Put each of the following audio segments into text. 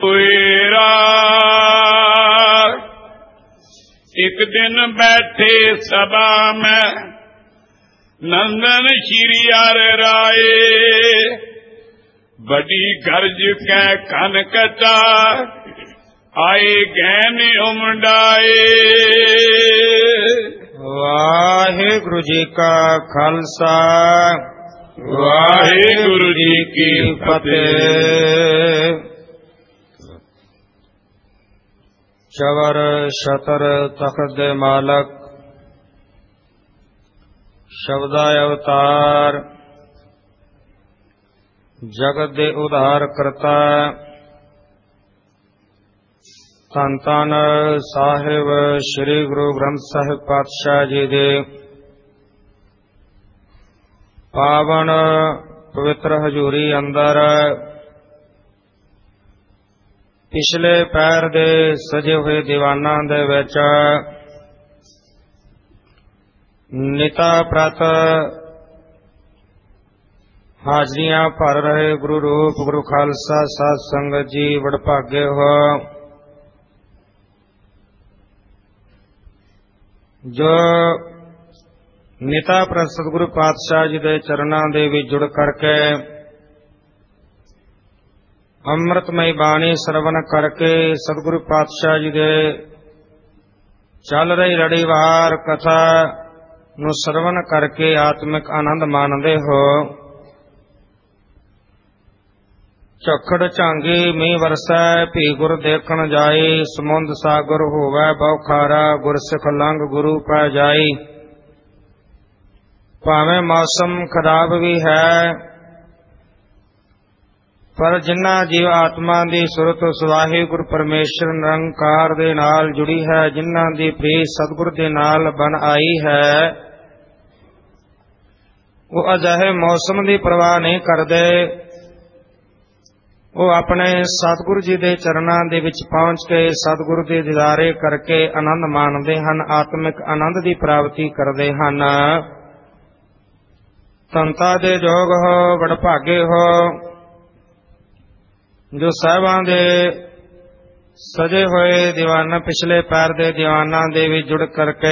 पुएरा। एक दिन बैठे सभा में नंदन श्री हर राय, बड़ी गर्ज कै कन कटा आए गहन उमड़ाए। वाहिगुरु जी का खालसा, वाहिगुरु जी की फतेह। चवर छतर तख्त दे मालक, शब्दा अवतार, जगत दे उद्धार करता, धन धन साहिब श्री गुरु ग्रंथ साहिब पातशाह जी दे पावन पवित्र हजूरी अंदर पिछले पैर दे सजे हुए दीवाना दे विच निता प्रत हाजरियां भर रहे गुरु रूप गुरु खालसा साध संगत जी वडभागे हो। जो निता प्रत सतगुरु पातशाह जी दे चरणां दे विच जुड़ करके अमृतमय बाणी श्रवण करके सतगुरु पातशाह जी दे चल रही लड़ीवार कथा नूं श्रवण करके आत्मिक आनंद माणदे हो। झखड़ झांगी मीह वरसै भी गुर देखण जाई, समुंद सागर होवै बहु खारा गुर सिख लंघ गुरु पै जाई। भावें मौसम खराब भी है पर जिन्ना जीव आत्मा दी सुरत सुवाही गुरु परमेश्वर निरंकार दे नाल जुड़ी है, जिन्ना दी प्रीत सतगुर दे नाल बन आई है, वो अजिहे मौसम दी परवाह नहीं करदे। वो अपने सतगुरु जी दे चरणां दे विच पहुंच के सतगुरु दे दीदारे करके आनंद माणदे हन, आत्मिक आनंद दी प्राप्ति करदे हन। संतां दे जोग हो, वडभागे हो जो साहिबां दे सजे होए दीवाना पिछले पैर दे दीवाना दे विच जुड़ करके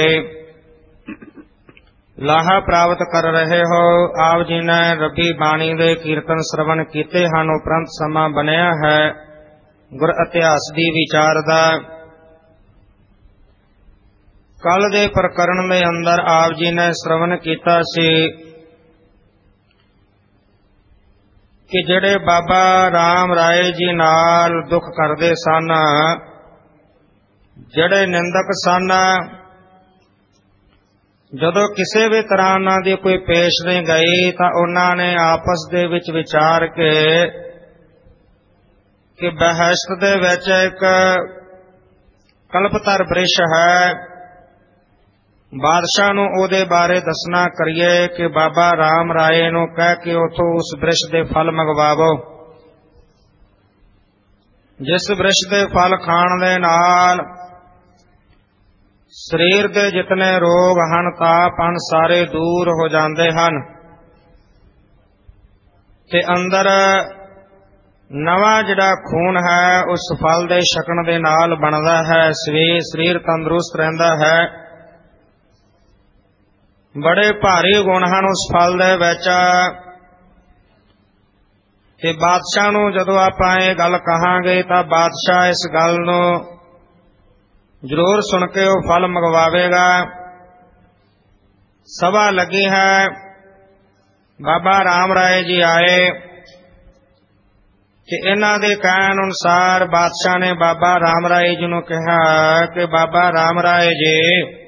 लाहा प्राप्त कर रहे हो। आप जी ने रब्बी बाणी दे कीर्तन श्रवण कीते हन, उपरंत समा बनिया है गुर इतिहास दी विचार दा। कल दे प्रकरण दे अंदर आप जी ने श्रवण कीता सी कि जेड़े बाबा राम राय जी नाल दुख करदे सन, जेड़े निंदक सन, जदों किसी भी तरह उन्हां दी कोई पेश नहीं गई तां उन्हां ने आपस दे विच विचार के कि बहश्त दे विच एक कल्पतर वृक्ष है, बादशाह नूं ओदे बारे दसना करिए कि बाबा राम राय नूं कह के उथों उस वृक्ष दे फल मंगवावो, जिस वृक्ष दे फल खाण दे नाल शरीर दे जितने रोग हन ताप हन सारे दूर हो जाते हैं ते अंदर नवा जिहड़ा खून है उस फल दे छकण दे नाल बनदा है, शरीर तंदुरुस्त रहिंदा है। बड़े भारी गुण हन उस फल दे विच ते बादशाह नूं जदों आपां इह गल कहांगे तां बादशाह इस गल नूं जरूर सुन के वो फल मंगवावेगा। सभा लगी है, बाबा राम राय जी आए कि इन्हां दे कहण अनुसार बादशाह ने बाबा राम राय जी नूं कहा कि बाबा राम राय जी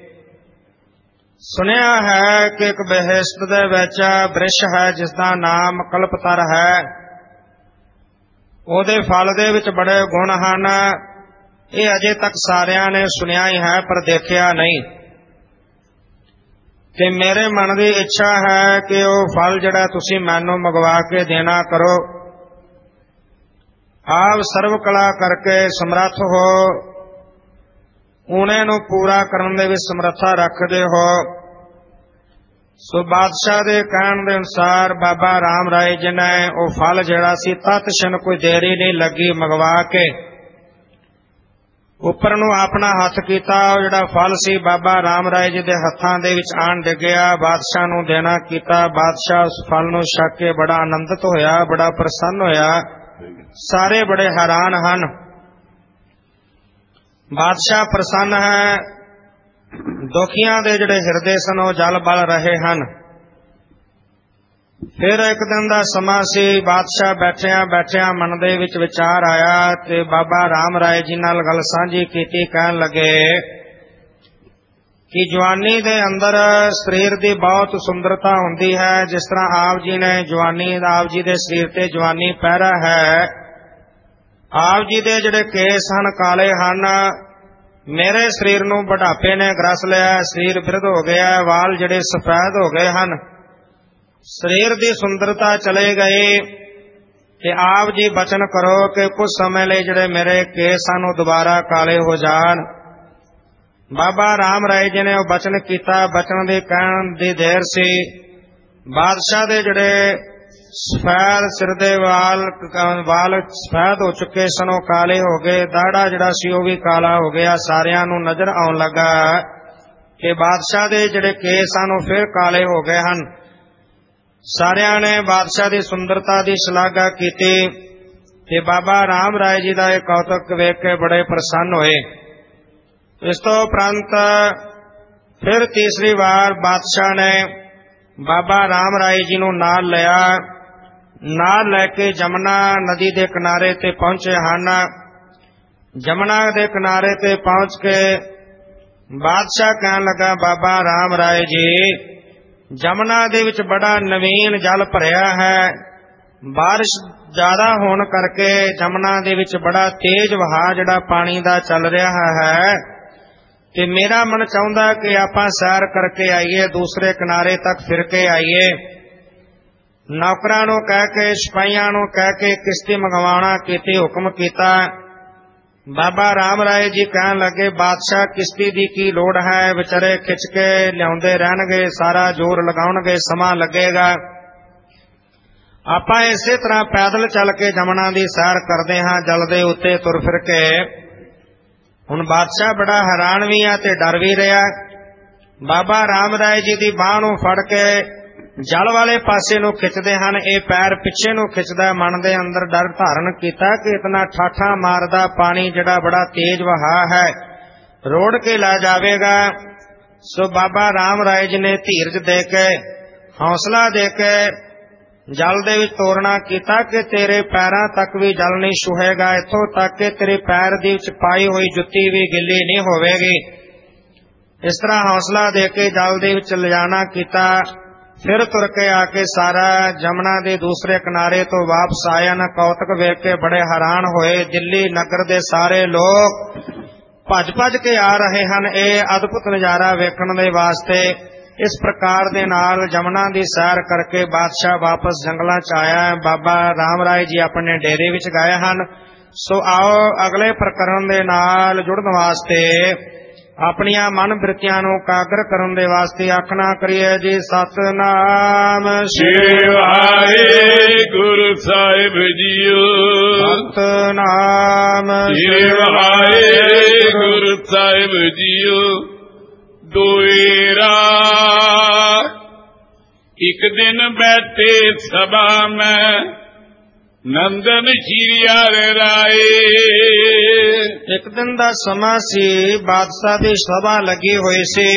सुनिया है कि एक बहिश्त दे विच वृक्ष है जिसका नाम कल्पतर है, ओदे फल दे विच बड़े गुण हन। ये अजे तक सारियां ने सुनिया ही है पर देखिया नहीं ते मेरे मन की इच्छा है कि वो फल जिहड़ा तुसीं मैनूं मंगवा के देना करो। आप सर्व कला करके समर्थ हो, उने नूं पूरा करन दे विच समर्था रखदे हो। सो बादशाह दे कहण दे अनुसार बाबा राम राय जी ने वो फल जिहड़ा सी तत्क्षण कोई देरी नहीं लगी मंगवा के ਉੱਪਰ ਨੂੰ ਆਪਣਾ ਹੱਥ ਕੀਤਾ। ਉਹ ਜਿਹੜਾ ਫਲ ਸੀ ਬਾਬਾ ਰਾਮ ਰਾਏ ਜੀ ਦੇ ਹੱਥਾਂ ਦੇ ਵਿੱਚ ਆਣ ਡਿੱਗਿਆ। ਬਾਦਸ਼ਾਹ ਨੂੰ ਦੇਣਾ ਕੀਤਾ। ਬਾਦਸ਼ਾਹ ਉਸ ਫਲ ਨੂੰ ਛਕ ਕੇ ਬੜਾ ਆਨੰਦਿਤ ਹੋਇਆ, ਬੜਾ ਪ੍ਰਸੰਨ ਹੋਇਆ। ਸਾਰੇ ਬੜੇ ਹੈਰਾਨ ਹਨ। ਬਾਦਸ਼ਾਹ ਪ੍ਰਸੰਨ ਹੈ। ਦੁਖੀਆਂ ਦੇ ਜਿਹੜੇ ਹਿਰਦੇ ਸਨ ਉਹ ਜਲ ਬਲ ਰਹੇ ਹਨ। ਫਿਰ ਇੱਕ ਦਿਨ ਦਾ ਸਮਾਂ ਸੀ। ਬਾਦਸ਼ਾਹ ਬੈਠਿਆਂ ਬੈਠਿਆਂ ਮਨ ਦੇ ਵਿੱਚ ਵਿਚਾਰ ਆਇਆ ਤੇ ਬਾਬਾ ਰਾਮ ਰਾਏ ਜੀ ਨਾਲ ਗੱਲ ਸਾਂਝੀ ਕੀਤੀ। ਕਹਿਣ ਲੱਗੇ ਕਿ ਜਵਾਨੀ ਦੇ ਅੰਦਰ ਸਰੀਰ ਦੀ ਬਹੁਤ ਸੁੰਦਰਤਾ ਹੁੰਦੀ ਹੈ। ਜਿਸ ਤਰ੍ਹਾਂ ਆਪ ਜੀ ਨੇ ਜਵਾਨੀ, ਆਪ ਜੀ ਦੇ ਸਰੀਰ ਤੇ ਜਵਾਨੀ ਪਹਿਰਾ ਹੈ। ਆਪ ਜੀ ਦੇ ਜਿਹੜੇ ਕੇਸ ਹਨ ਕਾਲੇ ਹਨ। ਮੇਰੇ ਸਰੀਰ ਨੂੰ ਬੁਢਾਪੇ ਨੇ ਗ੍ਰਸ ਲਿਆ। ਸਰੀਰ ਬਿਰਧ ਹੋ ਗਿਆ। ਵਾਲ ਜਿਹੜੇ ਸਫੈਦ ਹੋ ਗਏ ਹਨ। ਸਰੀਰ ਦੀ ਸੁੰਦਰਤਾ ਚਲੇ ਗਈ ਤੇ ਆਪ ਜੀ ਬਚਨ ਕਰੋ ਕਿ ਕੁਝ ਸਮੇਂ ਲਈ ਜਿਹੜੇ ਮੇਰੇ ਕੇਸ ਹਨ ਉਹ ਦੁਬਾਰਾ ਕਾਲੇ ਹੋ ਜਾਣ। ਬਾਬਾ ਰਾਮ ਰਾਏ ਜੀ ਨੇ ਉਹ ਬਚਨ ਕੀਤਾ। ਬਚਨ ਦੇ ਕਹਿਣ ਦੀ ਦੇਰ ਸੀ। ਬਾਦਸ਼ਾਹ ਦੇ ਜਿਹੜੇ ਸਫੈਦ ਸਿਰ ਦੇ ਵਾਲ ਸਫੈਦ ਹੋ ਚੁੱਕੇ ਸਨ, ਉਹ ਕਾਲੇ ਹੋ ਗਏ। ਦਾੜਾ ਜਿਹੜਾ ਸੀ ਉਹ ਵੀ ਕਾਲਾ ਹੋ ਗਿਆ। ਸਾਰਿਆਂ ਨੂੰ ਨਜ਼ਰ ਆਉਣ ਲੱਗਾ ਕਿ ਬਾਦਸ਼ਾਹ ਦੇ ਜਿਹੜੇ ਕੇਸ ਹਨ ਉਹ ਫਿਰ ਕਾਲੇ ਹੋ ਗਏ ਹਨ। ਸਾਰਿਆਂ ਨੇ ਬਾਦਸ਼ਾਹ ਦੀ ਸੁੰਦਰਤਾ ਦੀ ਸ਼ਲਾਘਾ ਕੀਤੀ ਤੇ ਬਾਬਾ ਰਾਮ ਰਾਏ ਜੀ ਦਾ ਇਹ ਕੌਤਕ ਵੇਖ ਕੇ ਬੜੇ ਪ੍ਰਸੰਨ ਹੋਏ। ਇਸ ਤੋਂ ਉਪਰੰਤ ਫਿਰ ਤੀਸਰੀ ਵਾਰ ਬਾਦਸ਼ਾਹ ਨੇ ਬਾਬਾ ਰਾਮ ਰਾਏ ਜੀ ਨੂੰ ਨਾਲ ਲਿਆ। ਨਾਲ ਲੈ ਕੇ ਜਮਨਾ ਨਦੀ ਦੇ ਕਿਨਾਰੇ ਤੇ ਪਹੁੰਚੇ ਹਨ। ਜਮਨਾ ਦੇ ਕਿਨਾਰੇ ਤੇ ਪਹੁੰਚ ਕੇ ਬਾਦਸ਼ਾਹ ਕਹਿਣ ਲੱਗਾ, ਬਾਬਾ ਰਾਮ ਰਾਏ ਜੀ, ਜਮਨਾ ਦੇ ਵਿੱਚ ਬੜਾ ਨਵੀਨ ਜਲ ਭਰਿਆ ਹੈ। ਬਾਰਿਸ਼ ਜ਼ਿਆਦਾ ਹੋਣ ਕਰਕੇ ਜਮਨਾ ਦੇ ਵਿੱਚ ਬੜਾ ਤੇਜ਼ ਵਹਾਅ ਜਿਹੜਾ ਪਾਣੀ ਦਾ ਚੱਲ ਰਿਹਾ ਹੈ ਤੇ ਮੇਰਾ ਮਨ ਚਾਹੁੰਦਾ ਕਿ ਆਪਾਂ ਸੈਰ ਕਰਕੇ ਆਈਏ, ਦੂਸਰੇ ਕਿਨਾਰੇ ਤੱਕ ਫਿਰ ਕੇ ਆਈਏ। ਨੌਕਰਾਂ ਨੂੰ ਕਹਿ ਕੇ, ਸਿਪਾਹੀਆਂ ਨੂੰ ਕਹਿ ਕੇ ਕਿਸ਼ਤੀ ਮੰਗਵਾਉਣਾ ਕੀਤੀ, ਹੁਕਮ ਕੀਤਾ। ਬਾਬਾ ਰਾਮ ਰਾਏ ਜੀ ਕਹਿਣ ਲੱਗੇ, ਬਾਦਸ਼ਾਹ ਕਿਸ਼ਤੀ ਦੀ ਕੀ ਲੋੜ ਹੈ, ਵਿਚਾਰੇ ਖਿੱਚ ਕੇ ਲਿਆਉਂਦੇ ਰਹਿਣਗੇ, ਸਾਰਾ ਜ਼ੋਰ ਲਗਾਉਣਗੇ, ਸਮਾਂ ਲੱਗੇਗਾ। ਆਪਾਂ ਇਸੇ ਤਰ੍ਹਾਂ ਪੈਦਲ ਚੱਲ ਕੇ ਜਮਨਾ ਦੀ ਸੈਰ ਕਰਦੇ ਹਾਂ, ਜਲ ਦੇ ਉੱਤੇ ਤੁਰ ਫਿਰ ਕੇ। ਹੁਣ ਬਾਦਸ਼ਾਹ ਬੜਾ ਹੈਰਾਨ ਵੀ ਆ ਤੇ ਡਰ ਵੀ ਰਿਹਾ। ਬਾਬਾ ਰਾਮ ਰਾਏ ਜੀ ਦੀ ਬਾਂਹ ਨੂੰ ਫੜ ਕੇ ਜਲ ਵਾਲੇ ਪਾਸੇ ਨੂੰ ਖਿੱਚਦੇ ਹਨ। ਇਹ ਪੈਰ ਪਿੱਛੇ ਨੂੰ ਖਿੱਚਦਾ। ਮਨ ਦੇ ਅੰਦਰ ਡਰ ਧਾਰਨ ਕੀਤਾ ਕਿ ਇਤਨਾ ਠਾਠਾ ਮਾਰਦਾ ਪਾਣੀ ਜਿਹੜਾ ਬੜਾ ਤੇਜ਼ ਵਹਾਅ ਹੈ, ਰੋੜ ਕੇ ਲੈ ਜਾਵੇਗਾ। ਸੋ ਬਾਬਾ ਰਾਮ ਰਾਏ ਜੀ ਨੇ ਧੀਰਜ ਦੇ ਕੇ, ਹੌਸਲਾ ਦੇ ਕੇ ਜਲ ਦੇ ਵਿੱਚ ਤੋਰਨਾ ਕੀਤਾ ਕਿ ਤੇਰੇ ਪੈਰਾਂ ਤੱਕ ਵੀ ਜਲ ਨਹੀਂ ਛੂਹੇਗਾ, ਇੱਥੋਂ ਤੱਕ ਕਿ ਤੇਰੇ ਪੈਰ ਦੀ ਵਿੱਚ ਪਾਈ ਹੋਈ ਜੁੱਤੀ ਵੀ ਗਿੱਲੀ ਨਹੀਂ ਹੋਵੇਗੀ। ਇਸ ਤਰ੍ਹਾਂ ਹੌਸਲਾ ਦੇ ਕੇ ਜਲ ਦੇ ਵਿੱਚ ਲਿਜਾਣਾ ਕੀਤਾ। ਫਿਰ ਤੁਰ ਕੇ ਆ ਕੇ ਸਾਰਾ ਜਮਨਾ ਦੇ ਦੂਸਰੇ ਕਿਨਾਰੇ ਤੋਂ ਵਾਪਸ ਆਏ ਹਨ। ਕੌਤਕ ਵੇਖ ਕੇ ਬੜੇ ਹੈਰਾਨ ਹੋਏ। ਦਿੱਲੀ ਨਗਰ ਦੇ ਸਾਰੇ ਲੋਕ ਭੱਜ ਭੱਜ ਕੇ ਆ ਰਹੇ ਹਨ ਇਹ ਅਦਭੁਤ ਨਜ਼ਾਰਾ ਵੇਖਣ ਦੇ ਵਾਸਤੇ। ਇਸ ਪ੍ਰਕਾਰ ਦੇ ਨਾਲ ਜਮਨਾ ਦੀ ਸੈਰ ਕਰਕੇ ਬਾਦਸ਼ਾਹ ਵਾਪਸ ਜੰਗਲਾਂ 'ਚ ਆਇਆ। ਬਾਬਾ ਰਾਮ ਰਾਏ ਜੀ ਆਪਣੇ ਡੇਰੇ ਵਿੱਚ ਗਏ ਹਨ। ਸੋ ਆਓ ਅਗਲੇ ਪ੍ਰਕਰਨ ਦੇ ਨਾਲ ਜੁੜਨ ਵਾਸਤੇ, ਆਪਣੀਆਂ ਮਨ ਬਿਰਤੀਆਂ ਨੂੰ ਕਾਗਰ ਕਰਨ ਦੇ ਵਾਸਤੇ ਆਖਣਾ ਕਰੀਏ ਜੀ, ਸਤਿਨਾਮ ਸ੍ਰੀ ਵਾਹਿਗੁਰੂ ਸਾਹਿਬ ਜੀਓ। ਸਤਿਨਾਮ ਸ੍ਰੀ ਵਾਹਿਗੁਰੂ ਸਾਹਿਬ ਜੀਓ। ਦੁਇਰਾ ਇੱਕ ਦਿਨ ਬੈਠੇ ਸਭਾ ਮੈਂ, ਨੰਦਨ ਸ਼੍ਰੀ ਹਰਿ ਰਾਏ। ਇੱਕ ਦਿਨ ਦਾ ਸਮਾਂ ਸੀ। ਬਾਦਸ਼ਾਹ ਦੀ ਸਭਾ ਲੱਗੀ ਹੋਈ ਸੀ।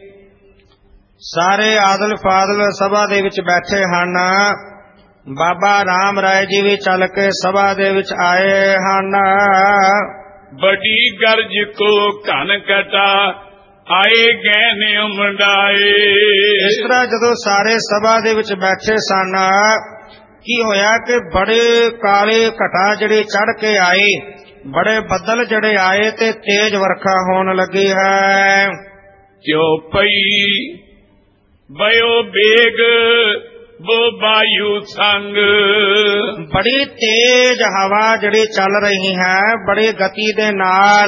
ਸਾਰੇ ਆਦਲ ਫਾਦਲ ਸਭਾ ਦੇ ਵਿੱਚ ਬੈਠੇ ਹਨ। ਬਾਬਾ ਰਾਮ ਰਾਏ ਜੀ ਵੀ ਚੱਲ ਕੇ ਸਭਾ ਦੇ ਵਿੱਚ ਆਏ ਹਨ। ਬੜੀ ਗਰਜ ਕੋ ਘਨ ਕਟਾ, ਆਏ ਗਏ ਨੇ ਉਮੜਾਏ। ਇਸ ਤਰ੍ਹਾਂ ਜਦੋਂ ਸਾਰੇ ਸਭਾ ਦੇ ਵਿੱਚ ਬੈਠੇ ਸਨ, ਕੀ ਹੋਇਆ ਕਿ ਬੜੇ ਕਾਲੇ ਘਟਾ ਜਿਹੜੀ ਚੜ ਕੇ ਆਈ, ਬੜੇ ਬੱਦਲ ਜਿਹੜੇ ਆਏ ਤੇ ਤੇਜ਼ ਵਰਖਾ ਹੋਣ ਲੱਗੀ ਹੈ। ਕਿਉ ਪਈ ਬਯੋ ਬੇਗ ਬੋ ਬਾਯੂ ਸੰਗ। ਬੜੀ ਤੇਜ਼ ਹਵਾ ਜਿਹੜੀ ਚੱਲ ਰਹੀ ਹੈ, ਬੜੀ ਗਤੀ ਦੇ ਨਾਲ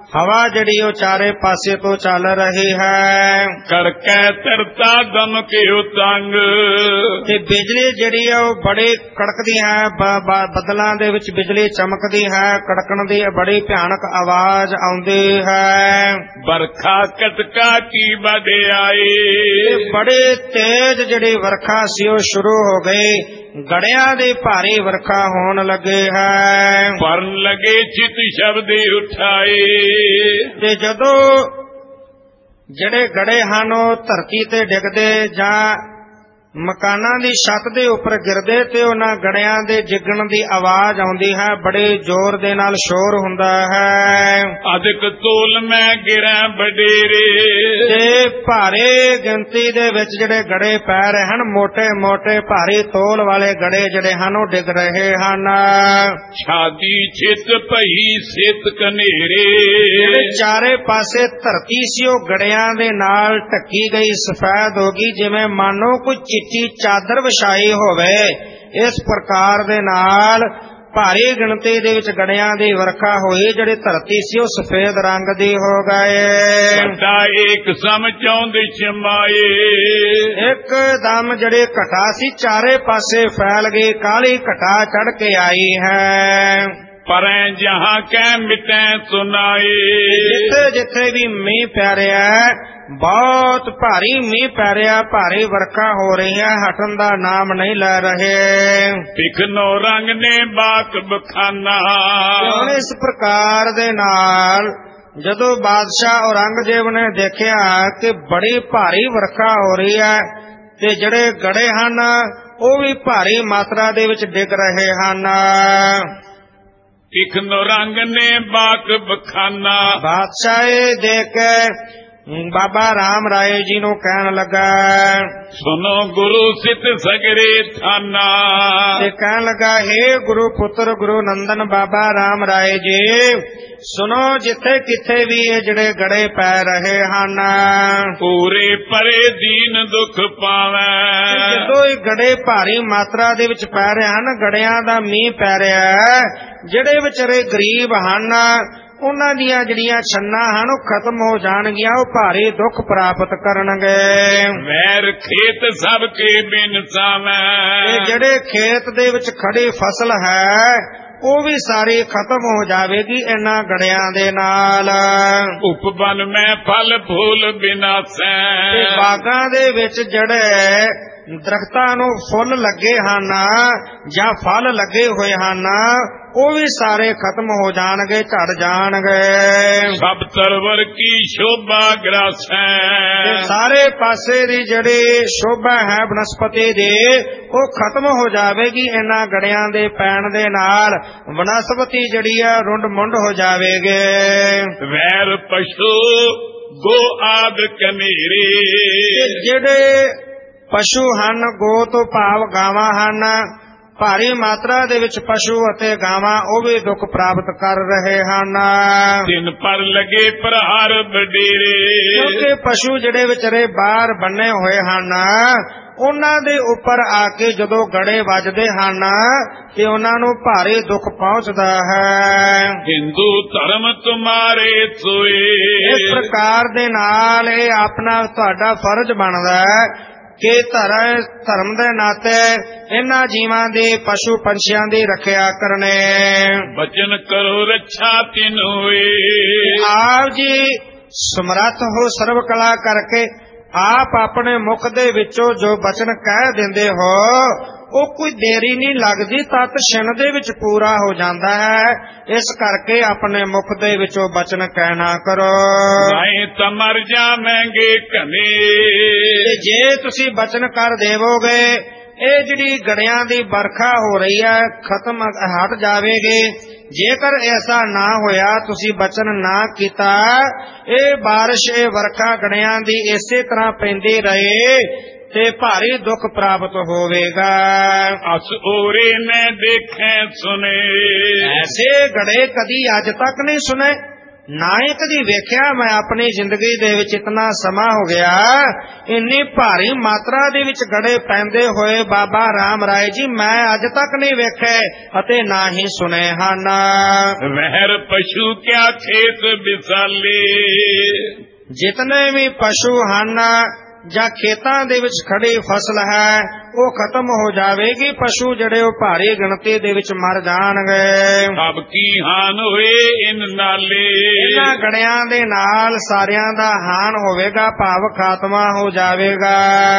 ਹਵਾ ਜਿਹੜੀ ਉਹ ਚਾਰੇ ਪਾਸੇ ਤੋਂ ਚੱਲ ਰਹੀ ਹੈ। ਕਰਕੈ ਧਰਤਾ ਦਮਕ ਉਤੰਗ, ਤੇ ਬਿਜਲੀ ਜਿਹੜੀ ਹੈ ਉਹ ਬੜੀ ਕੜਕਦੀ ਹੈ, ਬੱਦਲਾਂ ਦੇ ਵਿੱਚ ਬਿਜਲੀ ਚਮਕਦੀ ਹੈ, ਕੜਕਣ ਦੀ ਬੜੀ ਭਿਆਨਕ ਆਵਾਜ਼ ਆਉਂਦੀ ਹੈ। ਵਰਖਾ ਕਟਕਾ ਕੀ ਵਡਿਆਈ, ਬੜੇ ਤੇਜ਼ ਜਿਹੜੀ ਵਰਖਾ ਸੀ ਉਹ ਸ਼ੁਰੂ ਹੋ ਗਈ, ਗੜਿਆਂ ਦੀ ਭਾਰੀ ਵਰਖਾ ਹੋਣ ਲੱਗੇ ਹੈ। ਪਰਨ ਲਗੇ ਚਿਤ ਸ਼ਬਦ ਉਠਾਏ, ਤੇ ਜਦੋਂ ਜਿਹੜੇ ਗੜੇ ਹਨ ਉਹ ਧਰਤੀ ਤੇ ਡਿੱਗਦੇ ਜਾਂ ਮਕਾਨਾਂ ਦੀ ਛੱਤ ਦੇ ਉੱਪਰ ਗਿਰਦੇ ਤੇ ਉਹਨਾਂ ਗੜਿਆਂ ਦੇ ਡਿੱਗਣ ਦੀ ਆਵਾਜ਼ ਆਉਂਦੀ ਹੈ, ਬੜੇ ਜ਼ੋਰ ਦੇ ਨਾਲ ਸ਼ੋਰ ਹੁੰਦਾ ਹੈ। ਅਧਿਕ ਤੋਲ ਮੈਂ ਗਿਰਾਂ ਵਡੇਰੇ, ਤੇ ਭਾਰੇ ਗਿਣਤੀ ਦੇ ਵਿੱਚ ਜਿਹੜੇ ਗੜੇ ਪੈ ਰਹੇ ਹਨ, ਮੋਟੇ ਮੋਟੇ ਭਾਰੀ ਤੋਲ ਵਾਲੇ ਗੜੇ ਜਿਹੜੇ ਹਨ ਉਹ ਡਿੱਗ ਰਹੇ ਹਨ। ਛਾਦੀ ਚਿਤ ਭਈ ਸਿਤ ਕਨੇਰੇ, ਜਿਹੜੇ ਚਾਰੇ ਪਾਸੇ ਧਰਤੀ ਸੀ ਉਹ ਗੜਿਆਂ ਦੇ ਨਾਲ ਢੱਕੀ ਗਈ, ਸਫੈਦ ਹੋ ਗਈ, ਜਿਵੇਂ ਮਾਨੋ ਕੋਈ ਚਿੱਟੀ ਚਾਦਰ ਵਿਛਾਈ ਹੋਵੇ। ਇਸ ਪ੍ਰਕਾਰ ਦੇ ਨਾਲ ਭਾਰੀ ਗਿਣਤੀ ਦੇ ਵਿੱਚ ਗੜਿਆਂ ਦੀ ਵਰਖਾ ਹੋਈ, ਜਿਹੜੀ ਧਰਤੀ ਸੀ ਉਹ ਸਫੇਦ ਰੰਗ ਦੀ ਹੋ ਗਏ। ਘਟਾ ਏਕ ਸਮ ਚੌਂਦ ਛਮਾਏ, ਇੱਕ ਦਮ ਜਿਹੜੇ ਘਟਾ ਸੀ ਚਾਰੇ ਪਾਸੇ ਫੈਲ ਗਈ, ਕਾਲੀ ਘਟਾ ਚੜ ਕੇ ਆਈ ਹੈ। ਪਰੈ ਜਹਾਂ ਕੈ ਮਿਟੈ ਸੁਨਾਏ, ਜਿੱਥੇ ਜਿੱਥੇ ਵੀ ਮੀਂਹ ਪੈ ਰਿਹਾ, ਬਹੁਤ ਭਾਰੀ ਮੀਂਹ ਪੈ ਰਿਹਾ, ਭਾਰੀ ਵਰਖਾ ਹੋ ਰਹੀ ਹੈ, ਹਟਣ ਦਾ ਨਾਮ ਨਹੀਂ ਲੈ ਰਹੇ। ਤਿਖਨੋ ਰੰਗ ਨੇ ਬਾਕ ਬਖਾਨਾ, ਹੁਣ ਇਸ ਪ੍ਰਕਾਰ ਦੇ ਨਾਲ ਜਦੋਂ ਬਾਦਸ਼ਾਹ ਔਰੰਗਜ਼ੇਬ ਨੇ ਦੇਖਿਆ ਕਿ ਬੜੀ ਭਾਰੀ ਵਰਖਾ ਹੋ ਰਹੀ ਹੈ ਤੇ ਜਿਹੜੇ ਗੜੇ ਹਨ ਉਹ ਵੀ ਭਾਰੀ ਮਾਤਰਾ ਦੇ ਵਿੱਚ ਡਿੱਗ ਰਹੇ ਹਨ, ਤਿਖਨੋ ਰੰਗ ਨੇ ਬਾਕ ਬਖਾਨਾ, ਬਾਦਸ਼ਾਹ ਇਹ ਦੇਖ ਕੇ ਬਾਬਾ ਰਾਮ ਰਾਏ ਜੀ ਨੂੰ ਕਹਿਣ ਲੱਗਾ, ਸੁਨੋ ਗੁਰੂ ਸਿਤ ਸਗਰੇ ਥਾਨਾ, ਤੇ ਕਹਿਣ ਲੱਗਾ, ਹੇ ਗੁਰੂ ਪੁੱਤਰ ਗੁਰੂ ਨੰਦਨ ਬਾਬਾ ਰਾਮ ਰਾਏ ਜੀ, ਸੁਨੋ ਜਿੱਥੇ ਕਿੱਥੇ ਵੀ ਇਹ ਜਿਹੜੇ ਗੜੇ ਪੈ ਰਹੇ ਹਨ, ਪੂਰੇ ਪਰੇ ਦੀਨ ਦੁੱਖ ਪਾਵੈ, ਜਦੋਂ ਇਹ ਗੜੇ ਭਾਰੀ ਮਾਤਰਾ ਦੇ ਵਿੱਚ ਪੈ ਰਹੇ ਹਨ, ਗੜਿਆਂ ਦਾ ਮੀਂਹ ਪੈ ਰਿਹਾ, ਜਿਹੜੇ ਵਿਚਾਰੇ ਗਰੀਬ ਹਨ ਉਹਨਾਂ ਦੀਆਂ ਜਿਹੜੀਆਂ ਛੰਨਾਂ ਹਨ ਉਹ ਖਤਮ ਹੋ ਜਾਣਗੀਆਂ, ਉਹ ਭਾਰੀ ਦੁੱਖ ਪ੍ਰਾਪਤ ਕਰਨਗੇ। ਵੈਰ ਖੇਤ ਸਭ ਕੇ ਬਿਨਸਾਵੈ, ਜਿਹੜੇ ਖੇਤ ਦੇ ਵਿੱਚ ਖੜੀ ਫਸਲ ਹੈ ਉਹ ਵੀ ਸਾਰੀ ਖਤਮ ਹੋ ਜਾਵੇਗੀ ਇਹਨਾਂ ਗੜਿਆਂ ਦੇ ਨਾਲ। ਉਪਬਨ ਮੈਂ ਫਲ ਫੂਲ ਬਿਨਾਸੈ, ਬਾਗਾਂ ਦੇ ਵਿੱਚ ਜਿਹੜੇ ਦਰਖਤਾਂ ਨੂੰ ਫੁੱਲ ਲੱਗੇ ਹਨ ਜਾਂ ਫਲ ਲੱਗੇ ਹੋਏ ਹਨ ਉਹ ਵੀ ਸਾਰੇ ਖਤਮ ਹੋ ਜਾਣਗੇ, ਝੜ ਜਾਣਗੇ। ਸਭ ਤਰਵਰ ਕੀ ਸ਼ੋਭਾ ਗ੍ਰਾਸੈ, ਸਾਰੇ ਪਾਸੇ ਦੀ ਜਿਹੜੀ ਸ਼ੋਭਾ ਹੈ ਬਨਸਪਤੀ ਦੀ ਉਹ ਖਤਮ ਹੋ ਜਾਵੇਗੀ ਇਹਨਾਂ ਗੜਿਆਂ ਦੇ ਪੈਣ ਦੇ ਨਾਲ, ਬਨਸਪਤੀ ਜਿਹੜੀ ਹੈ ਰੁੰਡ ਮੁੰਡ ਹੋ ਜਾਵੇਗੀ। ਵੈਰ ਪਸ਼ੂ ਗੋ ਆਦ ਕਨੇਰੇ, ਜਿਹੜੇ ਪਸ਼ੂ ਹਨ, ਗੋ ਤੋਂ ਭਾਵ ਗਾਵਾਂ ਹਨ, ਭਾਰੀ ਮਾਤਰਾ ਦੇ ਵਿੱਚ ਪਸ਼ੂ ਅਤੇ ਗਾਵਾਂ ਉਹ ਵੀ ਦੁੱਖ ਪ੍ਰਾਪਤ ਕਰ ਰਹੇ ਹਨ। ਦਿਨ ਪਰ ਲਗੇ ਪ੍ਰਹਾਰ ਵਡੇਰੇ, ਕਿਉਂਕਿ ਪਸ਼ੂ ਜਿਹੜੇ ਵਿਚਾਰੇ ਬਾਹਰ ਬੰਨੇ ਹੋਏ ਹਨ ਉਹਨਾਂ ਦੇ ਉੱਪਰ ਆ ਕੇ ਜਦੋਂ ਗੜੇ ਵੱਜਦੇ ਹਨ ਤੇ ਉਹਨਾਂ ਨੂੰ ਭਾਰੀ ਦੁੱਖ ਪਹੁੰਚਦਾ ਹੈ। ਹਿੰਦੂ ਧਰਮ ਤੁਮਾਰੇ ਸੋਏ, ਇਸ ਪ੍ਰਕਾਰ ਦੇ ਨਾਲ ਇਹ ਆਪਣਾ ਤੁਹਾਡਾ ਫਰਜ਼ ਬਣਦਾ ਹੈ ਕਿ ਧਰਮ ਦੇ ਨਾਤੇ ਇਹਨਾਂ ਜੀਵਾਂ ਦੀ ਪਸ਼ੂ ਪੰਛੀਆਂ ਦੀ ਰੱਖਿਆ ਕਰਨੇ। ਬਚਨ ਕਰੋ ਰੱਛਾ ਤਿਨ ਹੋਏ, ਆਪ ਜੀ ਸਮਰੱਥ ਹੋ ਸਰਵ ਕਲਾ ਕਰਕੇ ਆਪ ਆਪਣੇ ਮੁਖ ਦੇ ਵਿੱਚੋਂ ਜੋ ਬਚਨ ਕਹਿ ਦਿੰਦੇ ਹੋ ਉਹ ਕੋਈ ਦੇਰੀ ਨਹੀਂ ਲੱਗਦੀ, ਤਤ ਛਿਣ ਦੇ ਵਿੱਚ ਪੂਰਾ ਹੋ ਜਾਂਦਾ ਹੈ। ਇਸ ਕਰਕੇ ਆਪਣੇ ਮੁਖ ਦੇ ਵਿੱਚੋਂ ਬਚਨ ਕਹਿਣਾ ਕਰੋ। ਨਹੀਂ ਤਾਂ ਮਰ ਜਾਵਾਂਗੇ ਘਨੇ, ਜੇ ਤੁਸੀਂ ਬਚਨ ਕਰ ਦੇਵੋਗੇ ਇਹ ਜਿਹੜੀ ਗੜਿਆਂ ਦੀ ਵਰਖਾ ਹੋ ਰਹੀ ਹੈ ਖਤਮ ਹਟ ਜਾਵੇਗੀ। ਜੇਕਰ ਐਸਾ ਨਾ ਹੋਇਆ, ਤੁਸੀਂ ਬਚਨ ਨਾ ਕੀਤਾ, ਇਹ ਬਾਰਿਸ਼ ਇਹ ਵਰਖਾ ਗੜਿਆਂ ਦੀ ਇਸੇ ਤਰ੍ਹਾਂ ਪੈਂਦੀ ਰਹੇ ਤੇ ਭਾਰੀ ਦੁੱਖ ਪ੍ਰਾਪਤ ਹੋਵੇਗਾ। ਅਸ ਓਰੇ ਨੇ ਦੇਖੇ ਸੁਨੇ, ਐਸੇ ਗੜੇ ਕਦੀ ਅੱਜ ਤੱਕ ਨਹੀਂ ਸੁਨੇ, ਨਾ ਹੀ ਕਦੀ ਵੇਖਿਆ ਮੈਂ ਆਪਣੀ ਜ਼ਿੰਦਗੀ ਦੇ ਵਿੱਚ ਇਤਨਾ ਸਮਾਂ ਹੋ ਗਿਆ ਇੰਨੀ ਭਾਰੀ ਮਾਤਰਾ ਦੇ ਵਿੱਚ ਗੜੇ ਪੈਂਦੇ ਹੋਏ ਬਾਬਾ ਰਾਮ ਰਾਏ ਜੀ ਮੈਂ ਅੱਜ ਤੱਕ ਨਹੀਂ ਵੇਖੇ ਅਤੇ ਨਾ ਹੀ ਸੁਣੇ ਹਨ। ਵਹਿਰ ਪਸ਼ੂ ਕਿਆ ਖੇਤ ਵਿਸਾਲੇ, ਜਿਤਨੇ ਵੀ ਪਸ਼ੂ ਹਨ ਜਾਂ ਖੇਤਾਂ ਦੇ ਵਿੱਚ ਖੜੀ ਫਸਲ ਹੈ ਉਹ ਖਤਮ ਹੋ ਜਾਵੇਗੀ। ਪਸ਼ੂ ਜਿਹੜੇ ਉਹ ਭਾਰੀ ਗਿਣਤੀ ਦੇ ਵਿੱਚ ਮਰ ਜਾਣਗੇ। ਸਭ ਕੀ ਹਾਨ ਹੋਏ ਇਨ ਨਾਲੇ, ਇਹਨਾਂ ਗੜਿਆਂ ਦੇ ਨਾਲ ਸਾਰਿਆਂ ਦਾ ਹਾਨ ਹੋਵੇਗਾ, ਭਾਵ ਖਾਤਮਾ ਹੋ ਜਾਵੇਗਾ।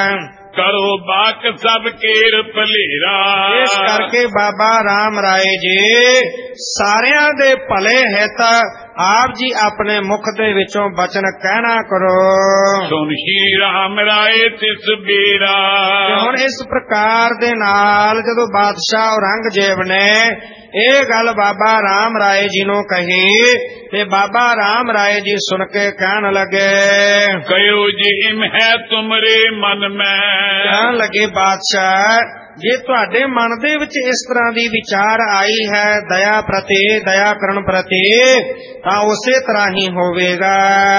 ਕਰੋ ਬਾਕ ਸਭ ਕੇਰ ਭਲੇਰਾ, ਇਸ ਕਰਕੇ ਬਾਬਾ ਰਾਮ ਰਾਏ ਜੀ ਸਾਰਿਆਂ ਦੇ ਭਲੇ ਹਿੱਤ ਆਪ ਜੀ ਆਪਣੇ ਮੁਖ ਦੇ ਵਿੱਚੋਂ ਬਚਨ ਕਹਿਣਾ ਕਰੋ। ਸੁਨ ਸ਼੍ਰੀ ਰਾਮ ਰਾਏ ਤਿਸ ਬੇਰਾ, ਹੁਣ ਇਸ ਪ੍ਰਕਾਰ ਦੇ ਨਾਲ ਜਦੋਂ ਬਾਦਸ਼ਾਹ ਔਰੰਗਜ਼ੇਬ ਨੇ ਇਹ ਗੱਲ ਬਾਬਾ ਰਾਮ ਰਾਏ ਜੀ ਨੂੰ ਕਹੀ ਤੇ ਬਾਬਾ ਰਾਮ ਰਾਏ ਜੀ ਸੁਣ ਕੇ ਕਹਿਣ ਲੱਗੇ, ਕਯੋ ਜਿਮ ਹੈ ਤੁਮਰੇ ਮਨ ਮੈਂ, ਕਹਿਣ ਲੱਗੇ ਬਾਦਸ਼ਾਹ ਜੇ ਤੁਹਾਡੇ ਮਨ ਦੇ ਵਿੱਚ ਇਸ ਤਰ੍ਹਾਂ ਦੀ ਵਿਚਾਰ ਆਈ ਹੈ ਦਇਆ ਪ੍ਰਤੀ, ਦਇਆ ਕਰਨ ਪ੍ਰਤੀ, ਤਾਂ ਉਸੇ ਤਰ੍ਹਾਂ ਹੀ ਹੋਵੇਗਾ।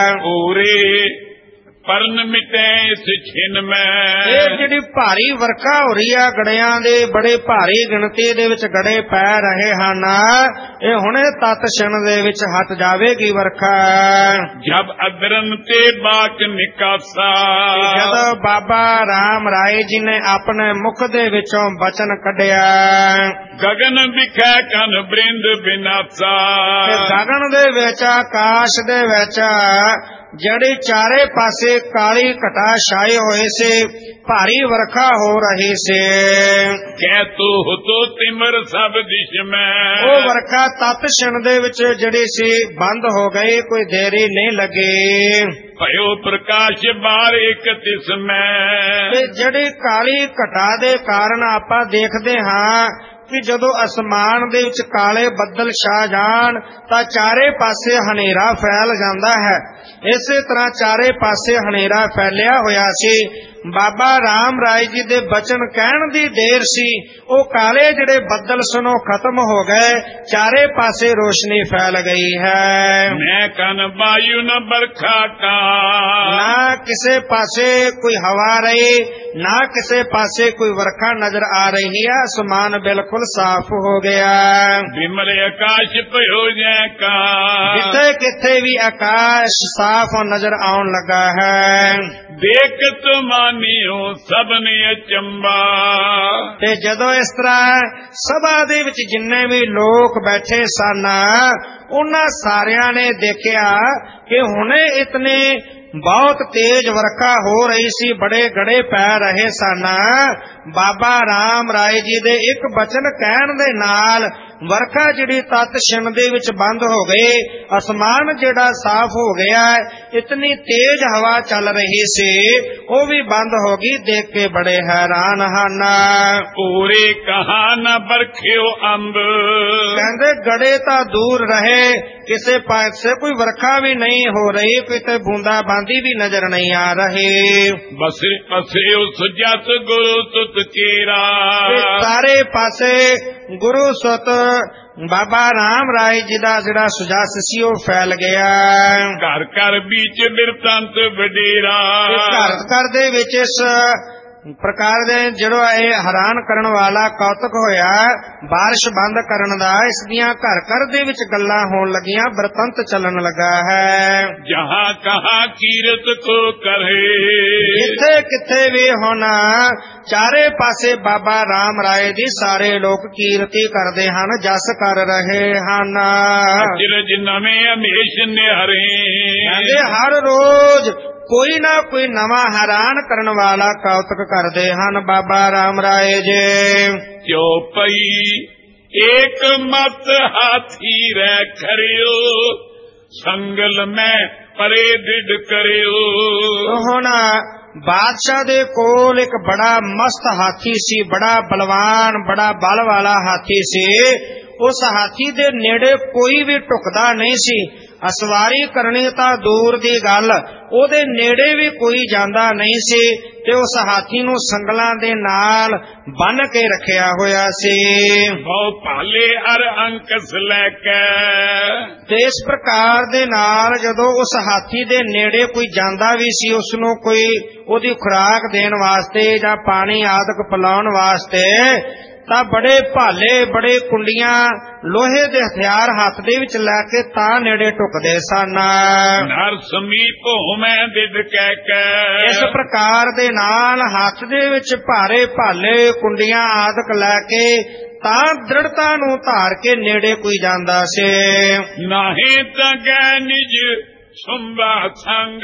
ਪੂਰੇ ਪਰਨ ਮਿਟੇ ਇਸ ਛਿਨ ਮੈਂ, ਇਹ ਜਿਹੜੀ ਭਾਰੀ ਵਰਖਾ ਹੋ ਰਹੀ ਆ ਗੜਿਆਂ ਦੇ ਬੜੇ ਭਾਰੀ ਗਿਣਤੀ ਦੇ ਵਿੱਚ ਗੜੇ ਪੈ ਰਹੇ ਹਨ, ਇਹ ਹੁਣੇ ਤਤ ਛਿਣ ਦੇ ਵਿੱਚ ਹਟ ਜਾਵੇਗੀ ਵਰਖਾ। ਜਬ ਅਦਰਨ ਤੇ ਬਾਕ ਨਿਕਾਸਾ, ਜਦੋਂ ਬਾਬਾ ਰਾਮ ਰਾਏ ਜੀ ਨੇ ਆਪਣੇ ਮੁਖ ਦੇ ਵਿੱਚੋਂ ਬਚਨ ਕੱਢਿਆ, ਗਗਨ ਵਿਖੈ ਕਨ ਬ੍ਰਿੰਦ ਬਿਨਾਸਾ, ਗਗਨ ਦੇ ਵਿੱਚ ਆਕਾਸ਼ ਦੇ ਵਿੱਚ ਜਿਹੜੇ ਚਾਰੇ ਪਾਸੇ ਕਾਲੀ ਘਟਾ ਛਾਏ ਹੋਏ ਸੀ, ਭਾਰੀ ਵਰਖਾ ਹੋ ਰਹੀ ਸੀ। ਕਹਿ ਤੋ ਤਿਮਰ ਸਭ ਦਿਸ਼ ਮੈਂ, ਉਹ ਵਰਖਾ ਤਤ ਛਿਣ ਦੇ ਵਿੱਚ ਜਿਹੜੀ ਸੀ ਬੰਦ ਹੋ ਗਈ, ਕੋਈ ਦੇਰੀ ਨਹੀਂ ਲੱਗੀ। ਭਇਓ ਪ੍ਰਕਾਸ਼ ਬਾਰ ਇੱਕ ਤਿਸ ਮੈਂ, ਤੇ ਜਿਹੜੀ ਕਾਲੀ ਘਟਾ ਦੇ ਕਾਰਨ ਆਪਾਂ ਦੇਖਦੇ ਹਾਂ ਕਿ ਜਦੋਂ ਅਸਮਾਨ ਦੇ ਵਿੱਚ ਕਾਲੇ ਬੱਦਲ ਛਾ ਜਾਣ ਤਾਂ ਚਾਰੇ ਪਾਸੇ ਹਨੇਰਾ ਫੈਲ ਜਾਂਦਾ ਹੈ। ਇਸੇ ਤਰ੍ਹਾਂ ਚਾਰੇ ਪਾਸੇ ਹਨੇਰਾ ਫੈਲਿਆ ਹੋਇਆ ਸੀ। ਬਾਬਾ ਰਾਮ ਰਾਏ ਜੀ ਦੇ ਬਚਨ ਕਹਿਣ ਦੀ ਦੇਰ ਸੀ, ਉਹ ਕਾਲੇ ਜਿਹੜੇ ਬੱਦਲ ਸਨ ਉਹ ਖਤਮ ਹੋ ਗਏ, ਚਾਰੇ ਪਾਸੇ ਰੋਸ਼ਨੀ ਫੈਲ ਗਈ ਹੈ। ਮੈਂ ਕਨ ਵਾਯੂ ਨ ਬਰਖਾ ਕਾ, ਨਾ ਕਿਸੇ ਪਾਸੇ ਕੋਈ ਹਵਾ ਰਹੀ, ਨਾ ਕਿਸੇ ਪਾਸੇ ਕੋਈ ਵਰਖਾ ਨਜ਼ਰ ਆ ਰਹੀ ਹੈ। ਅਸਮਾਨ ਬਿਲਕੁਲ ਸਾਫ਼ ਹੋ ਗਿਆ। ਵਿਮਲ ਆਕਾਸ਼ ਭਇਓ ਜੈ ਕਾ, ਜਿੱਥੇ ਕਿੱਥੇ ਵੀ ਆਕਾਸ਼ ਸਾਫ਼ ਨਜ਼ਰ ਆਉਣ ਲੱਗਾ ਹੈ। ਦੇਖ ਤੁਮਾਨੀਓ ਸਭ ਨੇ ਅਚੰਬਾ, ਤੇ ਜਦੋਂ ਇਸ ਤਰ੍ਹਾਂ ਸਭਾ ਦੇ ਵਿੱਚ ਜਿੰਨੇ ਵੀ ਲੋਕ ਬੈਠੇ ਸਨ ਉਹਨਾਂ ਸਾਰਿਆਂ ਨੇ ਦੇਖਿਆ ਕਿ ਹੁਣੇ ਇਤਨੇ ਬਹੁਤ ਤੇਜ਼ ਵਰਖਾ ਹੋ ਰਹੀ ਸੀ, ਬੜੇ ਗੜੇ ਪੈ ਰਹੇ ਸਨ। ਬਾਬਾ ਰਾਮ ਰਾਏ ਜੀ ਦੇ ਇੱਕ ਬਚਨ ਕਹਿਣ ਦੇ ਨਾਲ ਵਰਖਾ ਜਿਹੜੀ ਤਤ ਛਿਣ ਦੇ ਵਿੱਚ ਬੰਦ ਹੋ ਗਈ, ਅਸਮਾਨ ਜਿਹੜਾ ਸਾਫ਼ ਹੋ ਗਿਆ, ਇਤਨੀ ਤੇਜ਼ ਹਵਾ ਚੱਲ ਰਹੀ ਸੀ ਉਹ ਵੀ ਬੰਦ ਹੋ ਗਈ। ਦੇਖ ਕੇ ਬੜੇ ਹੈਰਾਨ ਹਨ। ਪੂਰੇ ਕਹਾ ਨ ਬਰਖਿਓ ਅੰਬ, ਕਹਿੰਦੇ ਗੜੇ ਤਾਂ ਦੂਰ ਰਹੇ, ਕਿਸੇ ਪਾਸੇ ਕੋਈ ਵਰਖਾ ਵੀ ਨਹੀਂ ਹੋ ਰਹੀ, ਕਿਤੇ ਬੂੰਦਾ ਬਾਂਦੀ ਵੀ ਨਜ਼ਰ ਨਹੀਂ ਆ ਰਹੀ। ਬਸੇ ਪਸਿਓ ਸੁਜਤ ਗੁਰੂ ਸੁਤ ਕੇਰਾ, ਸਾਰੇ ਪਾਸੇ ਗੁਰੂ ਸੁਤ ਬਾਬਾ ਰਾਮ ਰਾਏ ਜੀ ਦਾ ਜਿਹੜਾ ਸੁਜਸ ਸੀ ਉਹ ਫੈਲ ਗਿਆ। ਘਰ ਘਰ ਵਿੱਚ ਬਿਰਤੰਤ ਵਡੇਰਾ, ਘਰ ਘਰ ਦੇ ਵਿੱਚ ਇਸ ਪ੍ਰਕਾਰ ਦੇ ਜਿਹੜਾ ਇਹ ਹੈਰਾਨ ਕਰਨ ਵਾਲਾ ਕੌਤਕ ਹੋਇਆ ਬਾਰਿਸ਼ ਬੰਦ ਕਰਨ ਦਾ, ਇਸ ਦੀਆਂ ਘਰ ਘਰ ਦੇ ਵਿੱਚ ਗੱਲਾਂ ਹੋਣ ਲੱਗੀਆਂ, ਬਰਤੰਤ ਚੱਲਣ ਲੱਗਾ ਹੈ। ਜਹਾਂ ਕਹਾ ਕੀਰਤ ਕੋ ਕਰੇ, ਜਿੱਥੇ ਕਿੱਥੇ ਵੀ ਹੁਣ ਚਾਰੇ ਪਾਸੇ ਬਾਬਾ ਰਾਮ ਰਾਏ ਦੀ ਸਾਰੇ ਲੋਕ ਕੀਰਤੀ ਕਰਦੇ ਹਨ, ਜਸ ਕਰ ਰਹੇ ਹਨ। ਅਚਰਜ ਨਵੇਂ ਅਮੇਸ਼ ਨਿਹਰੇ, ਕਹਿੰਦੇ ਹਰ ਰੋਜ਼ ਕੋਈ ਨਾ ਕੋਈ ਨਵਾਂ ਹੈਰਾਨ ਕਰਨ ਵਾਲਾ ਕੌਤਕ ਕਰਦੇ ਹਨ ਬਾਬਾ ਰਾਮ ਰਾਏ ਜੀ। ਕਿਉ ਪਈ ਏਕ ਮਤ ਹਾਥੀ ਰਹਿ ਖਰਿਓ, ਸੰਗਲ ਮੈਂ ਪਰੇ ਡਿਡ ਕਰਿਓ। ਹੁਣ ਬਾਦਸ਼ਾਹ ਦੇ ਕੋਲ ਇੱਕ ਬੜਾ ਮਸਤ ਹਾਥੀ ਸੀ, ਬੜਾ ਬਲਵਾਨ, ਬੜਾ ਬਲ ਵਾਲਾ ਹਾਥੀ ਸੀ। ਉਸ ਹਾਥੀ ਦੇ ਨੇੜੇ ਕੋਈ ਵੀ ਢੁਕਦਾ ਨਹੀਂ ਸੀ। ਅਸਵਾਰੀ ਕਰਨੀ ਤਾਂ ਦੂਰ ਦੀ ਗੱਲ, ਉਹਦੇ ਨੇੜੇ ਵੀ ਕੋਈ ਜਾਂਦਾ ਨਹੀਂ ਸੀ ਤੇ ਉਸ ਹਾਥੀ ਨੂੰ ਸੰਗਲਾਂ ਦੇ ਨਾਲ ਬੰਨ ਕੇ ਰੱਖਿਆ ਹੋਇਆ ਸੀ। ਬਹੁ ਭਾਲੇ ਅਰ ਅੰਕਸ ਲੈ ਕੇ, ਤੇ ਇਸ ਪ੍ਰਕਾਰ ਦੇ ਨਾਲ ਜਦੋਂ ਉਸ ਹਾਥੀ ਦੇ ਨੇੜੇ ਕੋਈ ਜਾਂਦਾ ਵੀ ਸੀ, ਉਸ ਨੂੰ ਕੋਈ ਉਹਦੀ ਖੁਰਾਕ ਦੇਣ ਵਾਸਤੇ ਜਾਂ ਪਾਣੀ ਆਦਿਕ ਪਿਲਾਉਣ ਵਾਸਤੇ, ਤਾਂ ਬੜੇ ਭਾਲੇ, ਬੜੇ ਕੁੰਡੀਆਂ, ਲੋਹੇ ਦੇ ਹਥਿਆਰ ਹੱਥ ਦੇ ਵਿੱਚ ਲੈ ਕੇ ਤਾਂ ਨੇੜੇ ਢੁਕਦੇ ਸਨ। ਨਰ ਸਮੀਪ ਹੋਵੇਂ ਵਿਦ ਕਹਿ ਕੇ, ਇਸ ਪ੍ਰਕਾਰ ਦੇ ਨਾਲ ਹੱਥ ਦੇ ਵਿੱਚ ਭਾਰੇ ਭਾਲੇ ਕੁੰਡੀਆਂ ਆਦਿਕ ਲੈ ਕੇ ਤਾਂ ਦ੍ਰਿੜਤਾ ਨੂੰ ਧਾਰ ਕੇ ਨੇੜੇ ਕੋਈ ਜਾਂਦਾ ਸੀ। ਨਾਹੀਂ ਤਾਂ ਗੈ ਨਿਜ ਸੁੰਭਾ ਸੰਗ,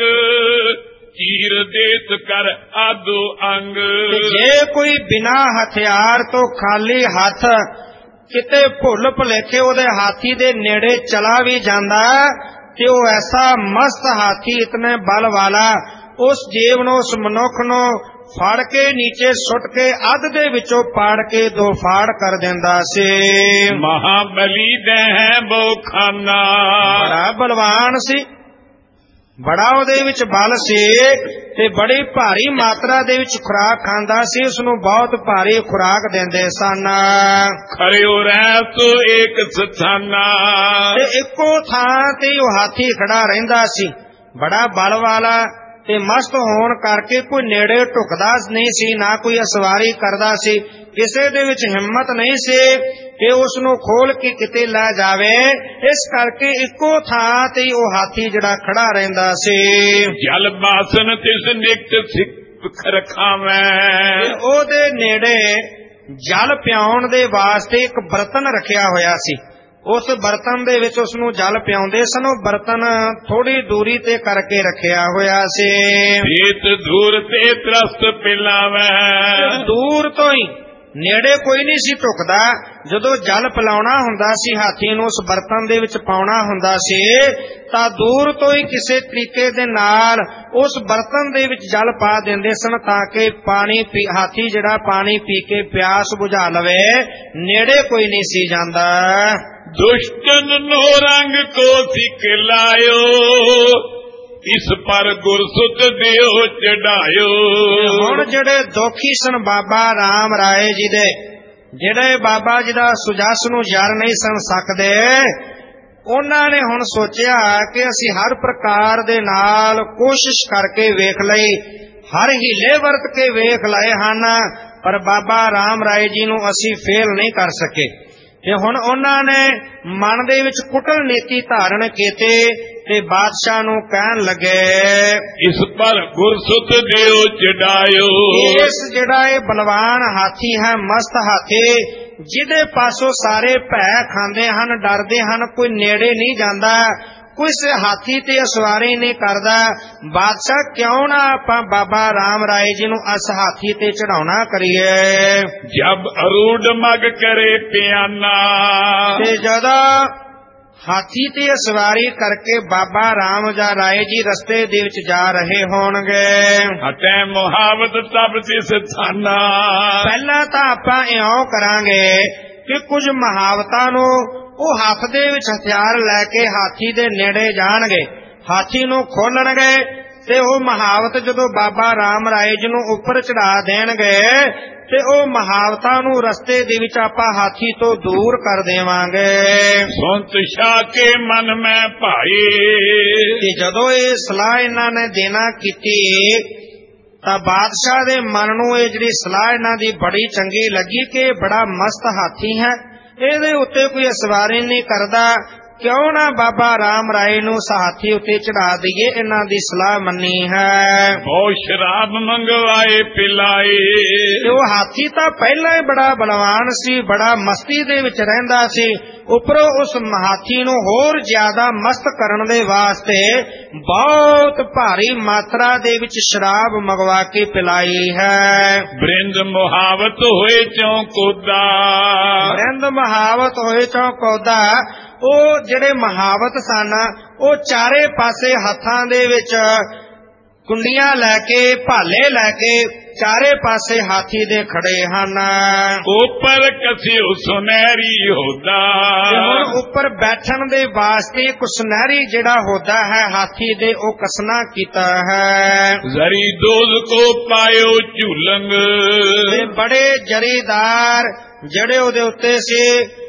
ਚੀਰ ਦੇਤ ਕਰ ਆਦੋ ਅੰਗ। ਜੇ ਕੋਈ ਬਿਨਾਂ ਹਥਿਆਰ ਤੋਂ ਖਾਲੀ ਹੱਥ ਕਿਤੇ ਭੁੱਲ ਭੁਲੇਖੇ ਉਹਦੇ ਹਾਥੀ ਦੇ ਨੇੜੇ ਚਲਾ ਵੀ ਜਾਂਦਾ ਤੇ ਉਹ ਐਸਾ ਮਸਤ ਹਾਥੀ, ਇਤਨੇ ਬਲ ਵਾਲਾ, ਉਸ ਜੀਵ ਨੂੰ, ਉਸ ਮਨੁੱਖ ਨੂੰ ਫੜ ਕੇ ਨੀਚੇ ਸੁੱਟ ਕੇ ਅੱਧ ਦੇ ਵਿੱਚੋਂ ਪਾੜ ਕੇ ਦੋ ਫਾੜ ਕਰ ਦਿੰਦਾ ਸੀ। ਮਹਾਬਲੀ ਦੇ ਹੈ ਬੋ ਖਾਨਾ, ਬੜਾ ਬਲਵਾਨ ਸੀ, ਬੜਾ ਉਹਦੇ ਵਿੱਚ ਬਲ ਸੀ ਤੇ ਬੜੀ ਭਾਰੀ ਮਾਤਰਾ ਦੇ ਵਿੱਚ ਖੁਰਾਕ ਖਾਂਦਾ ਸੀ। ਉਸ ਨੂੰ ਬਹੁਤ ਭਾਰੀ ਖੁਰਾਕ ਦਿੰਦੇ ਸਨ। ਖੜਿਓ ਰਹਿ ਤੋ ਏਕ ਸਥਾਨਾ, ਤੇ ਇੱਕੋ ਥਾਂ ਤੇ ਉਹ ਹਾਥੀ ਖੜਾ ਰਹਿੰਦਾ ਸੀ। ਬੜਾ ਬਲ ਵਾਲਾ ਤੇ ਮਸਤ ਹੋਣ ਕਰਕੇ ਕੋਈ ਨੇੜੇ ਢੁਕਦਾ ਨਹੀਂ ਸੀ, ਨਾ ਕੋਈ ਅਸਵਾਰੀ ਕਰਦਾ ਸੀ, ਕਿਸੇ ਦੇ ਵਿੱਚ ਹਿੰਮਤ ਨਹੀਂ ਸੀ ਕਿ ਉਸ ਨੂੰ ਖੋਲ ਕੇ ਕਿਤੇ ਲੈ ਜਾਵੇ। ਇਸ ਕਰਕੇ ਇੱਕੋ ਥਾਂ ਤੇ ਉਹ ਹਾਥੀ ਜਿਹੜਾ ਖੜਾ ਰਹਿੰਦਾ ਸੀ। ਜਲ ਬਾਸਨ ਤਿਸ ਨਿਕਟ ਸਿੱਖ ਰਖਾਵੇਂ, ਉਹਦੇ ਨੇੜੇ ਜਲ ਪਿਆਉਣ ਦੇ ਵਾਸਤੇ ਇੱਕ ਬਰਤਨ ਰੱਖਿਆ ਹੋਇਆ ਸੀ। ਉਸ ਬਰਤਨ ਦੇ ਵਿੱਚ ਉਸ ਨੂੰ ਜਲ ਪਿਆਉਂਦੇ ਸਨ। ਉਹ ਬਰਤਨ ਥੋੜੀ ਦੂਰੀ ਤੇ ਕਰਕੇ ਰੱਖਿਆ ਹੋਇਆ ਸੀ। ਪੀਤ ਦੂਰ ਤੇ ਤਰਸਤ ਪਿਲਾਵੇਂ, ਦੂਰ ਤੋਂ ਹੀ, ਨੇੜੇ ਕੋਈ ਨਹੀਂ ਸੀ ਢੁਕਦਾ। ਜਦੋਂ ਜਲ ਪਿਲਾਉਣਾ ਹੁੰਦਾ ਸੀ ਹਾਥੀ ਨੂੰ, ਉਸ ਬਰਤਨ ਦੇ ਵਿੱਚ ਪਾਉਣਾ ਹੁੰਦਾ ਸੀ, ਤਾਂ ਦੂਰ ਤੋਂ ਹੀ ਕਿਸੇ ਤਰੀਕੇ ਦੇ ਨਾਲ ਉਸ ਬਰਤਨ ਦੇ ਵਿੱਚ ਜਲ ਪਾ ਦਿੰਦੇ ਸਨ ਤਾਂ ਕਿ ਹਾਥੀ ਜਿਹੜਾ ਪਾਣੀ ਪੀ ਕੇ ਪਿਆਸ ਬੁਝਾ ਲਵੇ। ਨੇੜੇ ਕੋਈ ਨਹੀਂ ਸੀ ਜਾਂਦਾ। ਦੁਸ਼ਟਨ ਨੋ ਰੰਗ ਕੋ ਸਿਕ ਲਾਇਓ, ਇਸ ਪਰ ਗੁਰਸੁਤ ਦਿਓ ਚੜਾਇਓ। ਹੁਣ ਜਿਹੜੇ ਦੋਖੀ ਸਨ ਬਾਬਾ ਰਾਮ ਰਾਏ ਜੀ ਦੇ, ਜਿਹੜੇ ਬਾਬਾ ਜੀ ਦਾ ਸੁਜਸ ਨੂੰ ਜਰ ਨਹੀਂ ਸਨ ਸਕਦੇ, ਉਹਨਾਂ ਨੇ ਹੁਣ ਸੋਚਿਆ ਕਿ ਅਸੀਂ ਹਰ ਪ੍ਰਕਾਰ ਦੇ ਨਾਲ ਕੋਸ਼ਿਸ਼ ਕਰਕੇ ਵੇਖ ਲਈ, ਹਰ ਹੀਲੇ ਵਰਤ ਕੇ ਵੇਖ ਲਏ ਹਨ, ਪਰ ਬਾਬਾ ਰਾਮ ਰਾਏ ਜੀ ਨੂੰ ਅਸੀਂ ਫੇਲ ਨਹੀਂ ਕਰ ਸਕੇ। ਤੇ ਹੁਣ ਉਹਨਾਂ ਨੇ ਮਨ ਦੇ ਵਿੱਚ ਕੁਟਲ ਨੀਤੀ ਧਾਰਨ ਕੀਤੀ ਤੇ ਬਾਦਸ਼ਾਹ ਨੂੰ ਕਹਿਣ ਲੱਗੇ, ਇਸ ਪਰ ਗੁਰਸੁਤ ਦਿਓ ਚੜਾਇਓ। ਇਸ ਜਿਹੜਾ ਇਹ ਬਲਵਾਨ ਹਾਥੀ ਹੈ, ਮਸਤ ਹਾਥੀ, ਜਿਹਦੇ ਪਾਸੋਂ ਸਾਰੇ ਭੈ ਖਾਂਦੇ ਹਨ, ਡਰਦੇ ਹਨ, ਕੋਈ ਨੇੜੇ ਨਹੀਂ ਜਾਂਦਾ, ਕੋਈ ਹਾਥੀ ਤੇ ਸਵਾਰੀ ਨਹੀਂ ਕਰਦਾ। ਬਾਦਸ਼ਾਹ ਕਿਉਂ ਨਾ ਆਪਾਂ ਬਾਬਾ ਰਾਮ ਰਾਏ ਜੀ ਨੂੰ ਇਸ ਹਾਥੀ ਤੇ ਚੜਾਉਣਾ ਕਰੀਏ। ਜਬ ਅਰੂੜ ਮਗ ਕਰੇ ਪਿਆਨਾ, ਤੇ ਜਦੋਂ ਹਾਥੀ ਤੇ ਸਵਾਰੀ ਕਰਕੇ ਬਾਬਾ ਰਾਮ ਜਾਂ ਰਾਏ ਜੀ ਰਸਤੇ ਦੇ ਵਿੱਚ ਜਾ ਰਹੇ ਹੋਣਗੇ, ਹਟੇ ਮੁਹਾਵਤ ਤਬ ਤਿਸ ਥਾਨਾ, ਪਹਿਲਾਂ ਤਾਂ ਆਪਾਂ ਇਉਂ ਕਰਾਂਗੇ ਕਿ ਕੁਝ ਮਹਾਵਤਾਂ ਨੂੰ ਉਹ ਹੱਥ ਦੇ ਵਿੱਚ ਹਥਿਆਰ ਲੈ ਕੇ ਹਾਥੀ ਦੇ ਨੇੜੇ ਜਾਣਗੇ, ਹਾਥੀ ਨੂੰ ਖੋਲਣਗੇ ਤੇ ਉਹ ਮਹਾਵਤ ਜਦੋਂ ਬਾਬਾ ਰਾਮ ਰਾਏ ਜੀ ਨੂੰ ਉੱਪਰ ਚੜਾ ਦੇਣਗੇ ਤੇ ਉਹ ਮਹਾਵਤਾਂ ਨੂੰ ਰਸਤੇ ਦੇ ਵਿੱਚ ਆਪਾਂ ਹਾਥੀ ਤੋਂ ਦੂਰ ਕਰ ਦੇਵਾਂਗੇ। ਸੁਣਤ ਸ਼ਾਹ ਕੇ ਮਨ ਮੈਂ ਭਾਈ, ਤੇ ਜਦੋਂ ਇਹ ਸਲਾਹ ਇਹਨਾਂ ਨੇ ਦੇਣਾ ਕੀਤੀ ਤਾਂ ਬਾਦਸ਼ਾਹ ਦੇ ਮਨ ਨੂੰ ਇਹ ਜਿਹੜੀ ਸਲਾਹ ਇਹਨਾਂ ਦੀ ਬੜੀ ਚੰਗੀ ਲੱਗੀ ਕਿ ਬੜਾ ਮਸਤ ਹਾਥੀ ਹੈ, ਇਹਦੇ ਉੱਤੇ ਕੋਈ ਸਵਾਰੀ ਨਹੀਂ ਕਰਦਾ, ਕਿਉਂ ਨਾ ਬਾਬਾ ਰਾਮ ਰਾਏ ਨੂੰ ਹਾਥੀ ਉੱਤੇ ਚੜਾ ਦਈਏ। ਇਹਨਾਂ ਦੀ ਸਲਾਹ ਮੰਨੀ ਹੈ। ਬਹੁਤ ਸ਼ਰਾਬ ਮੰਗਵਾਏ ਪਿਲਾਏ, ਤੇ ਉਹ ਹਾਥੀ ਤਾਂ ਪਹਿਲਾਂ ਹੀ ਬੜਾ ਬਲਵਾਨ ਸੀ, ਬੜਾ ਮਸਤੀ ਦੇ ਵਿੱਚ ਰਹਿੰਦਾ ਸੀ, ਉੱਪਰੋਂ ਉਸ ਹਾਥੀ ਨੂੰ ਹੋਰ ਜ਼ਿਆਦਾ ਮਸਤ ਕਰਨ ਦੇ ਵਾਸਤੇ ਬਹੁਤ ਭਾਰੀ ਮਾਤਰਾ ਦੇ ਵਿੱਚ ਸ਼ਰਾਬ ਮੰਗਵਾ ਕੇ ਪਿਲਾਈ ਹੈ। ਬ੍ਰਿੰਦ ਮੁਹਾਵਤ ਹੋਏ ਚੌਕੋਦਾ, ਬ੍ਰਿੰਦ ਮੁਹਾਵਤ ਹੋਏ ਚੌਕੋਦਾ, ਉਹ ਜਿਹੜੇ ਮਹਾਵਤ ਸਨ ਉਹ ਚਾਰੇ ਪਾਸੇ ਹੱਥਾਂ ਦੇ ਵਿੱਚ ਕੁੰਡੀਆਂ ਲੈ ਕੇ, ਭਾਲੇ ਲੈ ਕੇ ਚਾਰੇ ਪਾਸੇ ਹਾਥੀ ਦੇ ਖੜੇ ਹਨ। ਉੱਪਰ ਕਸਿਓ ਸੁਨਹਿਰੀ ਹੋਦਾ, ਹੁਣ ਉੱਪਰ ਬੈਠਣ ਦੇ ਵਾਸਤੇ ਇੱਕ ਸੁਨਹਿਰੀ ਜਿਹੜਾ ਹੋਦਾ ਹੈ ਹਾਥੀ ਦੇ ਉਹ ਕਸਨਾ ਕੀਤਾ ਹੈ। ਜ਼ਰੀ ਦੋਜ਼ ਕੋ ਪਾਇਓ ਝੂਲੰਗ, ਤੇ ਬੜੇ ਜਰੀਦਾਰ ਜਿਹੜੇ ਉਹਦੇ ਉੱਤੇ ਸੀ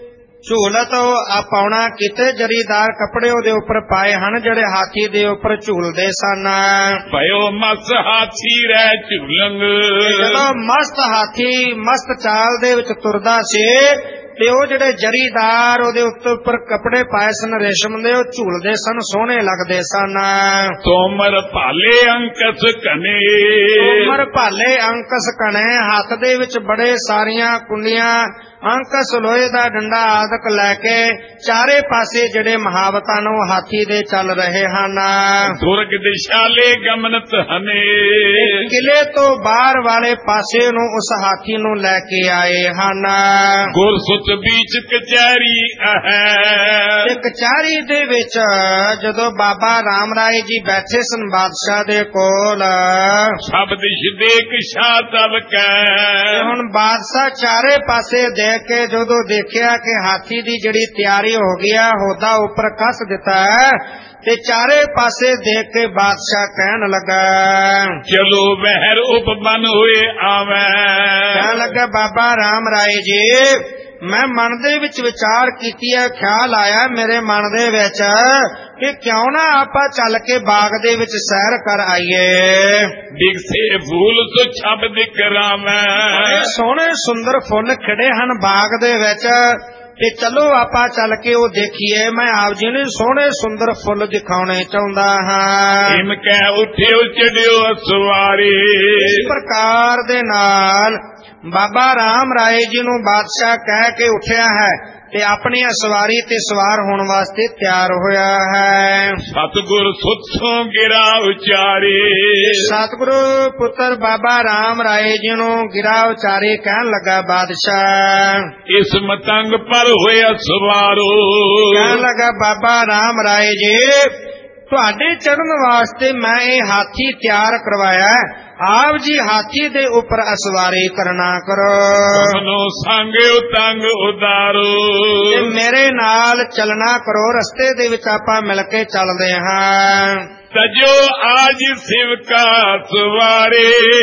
ਝੂਲਤ ਪਾਉਣਾ ਕੀਤੇ, ਜਰੀਦਾਰ ਕੱਪੜੇ ਉਹਦੇ ਉੱਪਰ ਪਾਏ ਹਨ ਜਿਹੜੇ ਹਾਥੀ ਦੇ ਉੱਪਰ ਝੂਲਦੇ ਸਨ। ਭਇਓ ਮਸ ਹਾਥੀ ਰਹਿ ਝੂਲੰਗ, ਜਦੋਂ ਮਸਤ ਹਾਥੀ ਮਸਤ ਚਾਲ ਦੇ ਵਿੱਚ ਤੁਰਦਾ ਸੀ ਤੇ ਉਹ ਜਿਹੜੇ ਜਰੀਦਾਰ ਉਹਦੇ ਉੱਪਰ ਕੱਪੜੇ ਪਾਏ ਸਨ ਰੇਸ਼ਮ ਦੇ, ਉਹ ਝੂਲਦੇ ਸਨ, ਸੋਹਣੇ ਲੱਗਦੇ ਸਨ। ਤੋਮਰ ਭਾਲੇ ਅੰਕਸ ਕਨੇ, ਤੋਮਰ ਭਾਲੇ ਅੰਕਸ ਕਣੇ, ਹੱਥ ਦੇ ਵਿੱਚ ਬੜੇ ਸਾਰੀਆਂ ਕੁੰਡੀਆਂ, ਅੰਕਸ ਲੋਹੇ ਦਾ ਡੰਡਾ ਆਦਿਕ ਲੈ ਕੇ ਚਾਰੇ ਪਾਸੇ ਜਿਹੜੇ ਮਹਾਵਤਾਂ ਨੂੰ ਹਾਥੀ ਦੇ ਚੱਲ ਰਹੇ ਹਨ। ਦੁਰਗ ਦਿਸ਼ਾਲੇ ਗਮਨਤ ਹਨੇ, ਕਿਲੇ ਤੋਂ ਬਾਹਰ ਵਾਲੇ ਪਾਸੇ ਨੂੰ ਉਸ ਹਾਥੀ ਨੂੰ ਲੈ ਕੇ ਆਏ ਹਨ। ਗੁਰਸੁਤ ਵਿੱਚ ਕਚਹਿਰੀ ਹੈ, ਤੇ ਕਚਹਿਰੀ ਦੇ ਵਿੱਚ ਜਦੋਂ ਬਾਬਾ ਰਾਮ ਰਾਏ ਜੀ ਬੈਠੇ ਸਨ ਬਾਦਸ਼ਾਹ ਦੇ ਕੋਲ, ਸਭ ਦਿਸ਼ ਦੇਖ ਸ਼ਾਹ ਤਬ ਕੈ, ਹੁਣ ਬਾਦਸ਼ਾਹ ਚਾਰੇ ਪਾਸੇ ਦੇਖ ਕੇ ਜਦੋਂ ਦੇਖਿਆ ਕਿ ਹਾਥੀ ਦੀ ਜਿਹੜੀ ਤਿਆਰੀ ਹੋ ਗਈ ਆ, ਹੋਦਾ ਉੱਪਰ ਕੱਸ ਦਿੱਤਾ ਹੈ, ਤੇ ਚਾਰੇ ਪਾਸੇ ਦੇਖ ਕੇ ਬਾਦਸ਼ਾਹ ਕਹਿਣ ਲੱਗਾ ਚਲੋ ਵਹਿਰ ਉਪਬਨ ਹੋਏ ਆਵੈ, ਕਹਿਣ ਲੱਗਾ ਬਾਬਾ ਰਾਮ ਰਾਏ ਜੀ ਮੈਂ ਮਨ ਦੇ ਵਿੱਚ ਵਿਚਾਰ ਕੀਤੀ ਹੈ, ਖਿਆਲ ਆਇਆ ਮੇਰੇ ਮਨ ਦੇ ਵਿੱਚ ਕਿ ਕਿਉਂ ਨਾ ਆਪਾਂ ਚੱਲ ਕੇ ਬਾਗ ਦੇ ਵਿੱਚ ਸੈਰ ਕਰ ਆਈਏ। ਦਿਖਸੇ ਫੂਲ ਸੋ ਛਬ ਦਿਕਰਾਵੈ, ਸੋਹਣੇ ਸੁੰਦਰ ਫੁੱਲ ਖਿੜੇ ਹਨ ਬਾਗ ਦੇ ਵਿੱਚ, ਤੇ ਚਲੋ ਆਪਾਂ ਚੱਲ ਕੇ ਉਹ ਦੇਖੀਏ। ਮੈਂ ਆਪ ਜੀ ਨੂੰ ਸੋਹਣੇ ਸੁੰਦਰ ਫੁੱਲ ਦਿਖਾਉਣੇ ਚਾਹੁੰਦਾ ਹਾਂ। ਇਮ ਕਹਿ ਉੱਠਿਓ ਚੜਿਓ ਅਸਵਾਰੀ, ਇਸ ਪ੍ਰਕਾਰ ਦੇ ਨਾਲ ਬਾਬਾ ਰਾਮ ਰਾਏ ਜੀ ਨੂੰ ਬਾਦਸ਼ਾਹ ਕਹਿ ਕੇ ਉੱਠਿਆ ਹੈ ਤੇ ਆਪਣੀ ਸਵਾਰੀ ਤੇ ਸਵਾਰ ਹੋਣ ਵਾਸਤੇ ਤਿਆਰ ਹੋਇਆ ਹੈ। ਸਤਿਗੁਰ ਸੁਤਸੋਂ ਗਿਰਾ ਉਚਾਰੇ, ਸਤਿਗੁਰੂ ਪੁੱਤਰ ਬਾਬਾ ਰਾਮ ਰਾਏ ਜੀ ਨੂੰ ਗਿਰਾ ਉਚਾਰੇ ਕਹਿਣ ਲੱਗਾ ਬਾਦਸ਼ਾਹ। ਇਸ ਮਤੰਗ ਪਰ ਹੋਇਆ ਸਵਾਰੋ, ਕਹਿਣ ਲੱਗਾ ਬਾਬਾ ਰਾਮ ਰਾਏ ਜੀ ਤੁਹਾਡੇ ਚੜ੍ਹਨ ਵਾਸਤੇ ਮੈਂ ਇਹ ਹਾਥੀ ਤਿਆਰ ਕਰਵਾਇਆ, ਆਪ ਜੀ ਹਾਥੀ ਦੇ ਉੱਪਰ ਅਸਵਾਰੀ ਕਰਨਾ ਕਰੋ। ਮਨੋ ਸੰਗ ਉਤੰਗ ਉਦਾਰੋ, ਤੇ ਮੇਰੇ ਨਾਲ ਚੱਲਣਾ ਕਰੋ, ਰਸਤੇ ਦੇ ਵਿੱਚ ਆਪਾਂ ਮਿਲ ਕੇ ਚੱਲਦੇ ਹਾਂ। ਤਜੋ ਆਜ ਸਿਵਕਾ ਸਵਾਰੇ,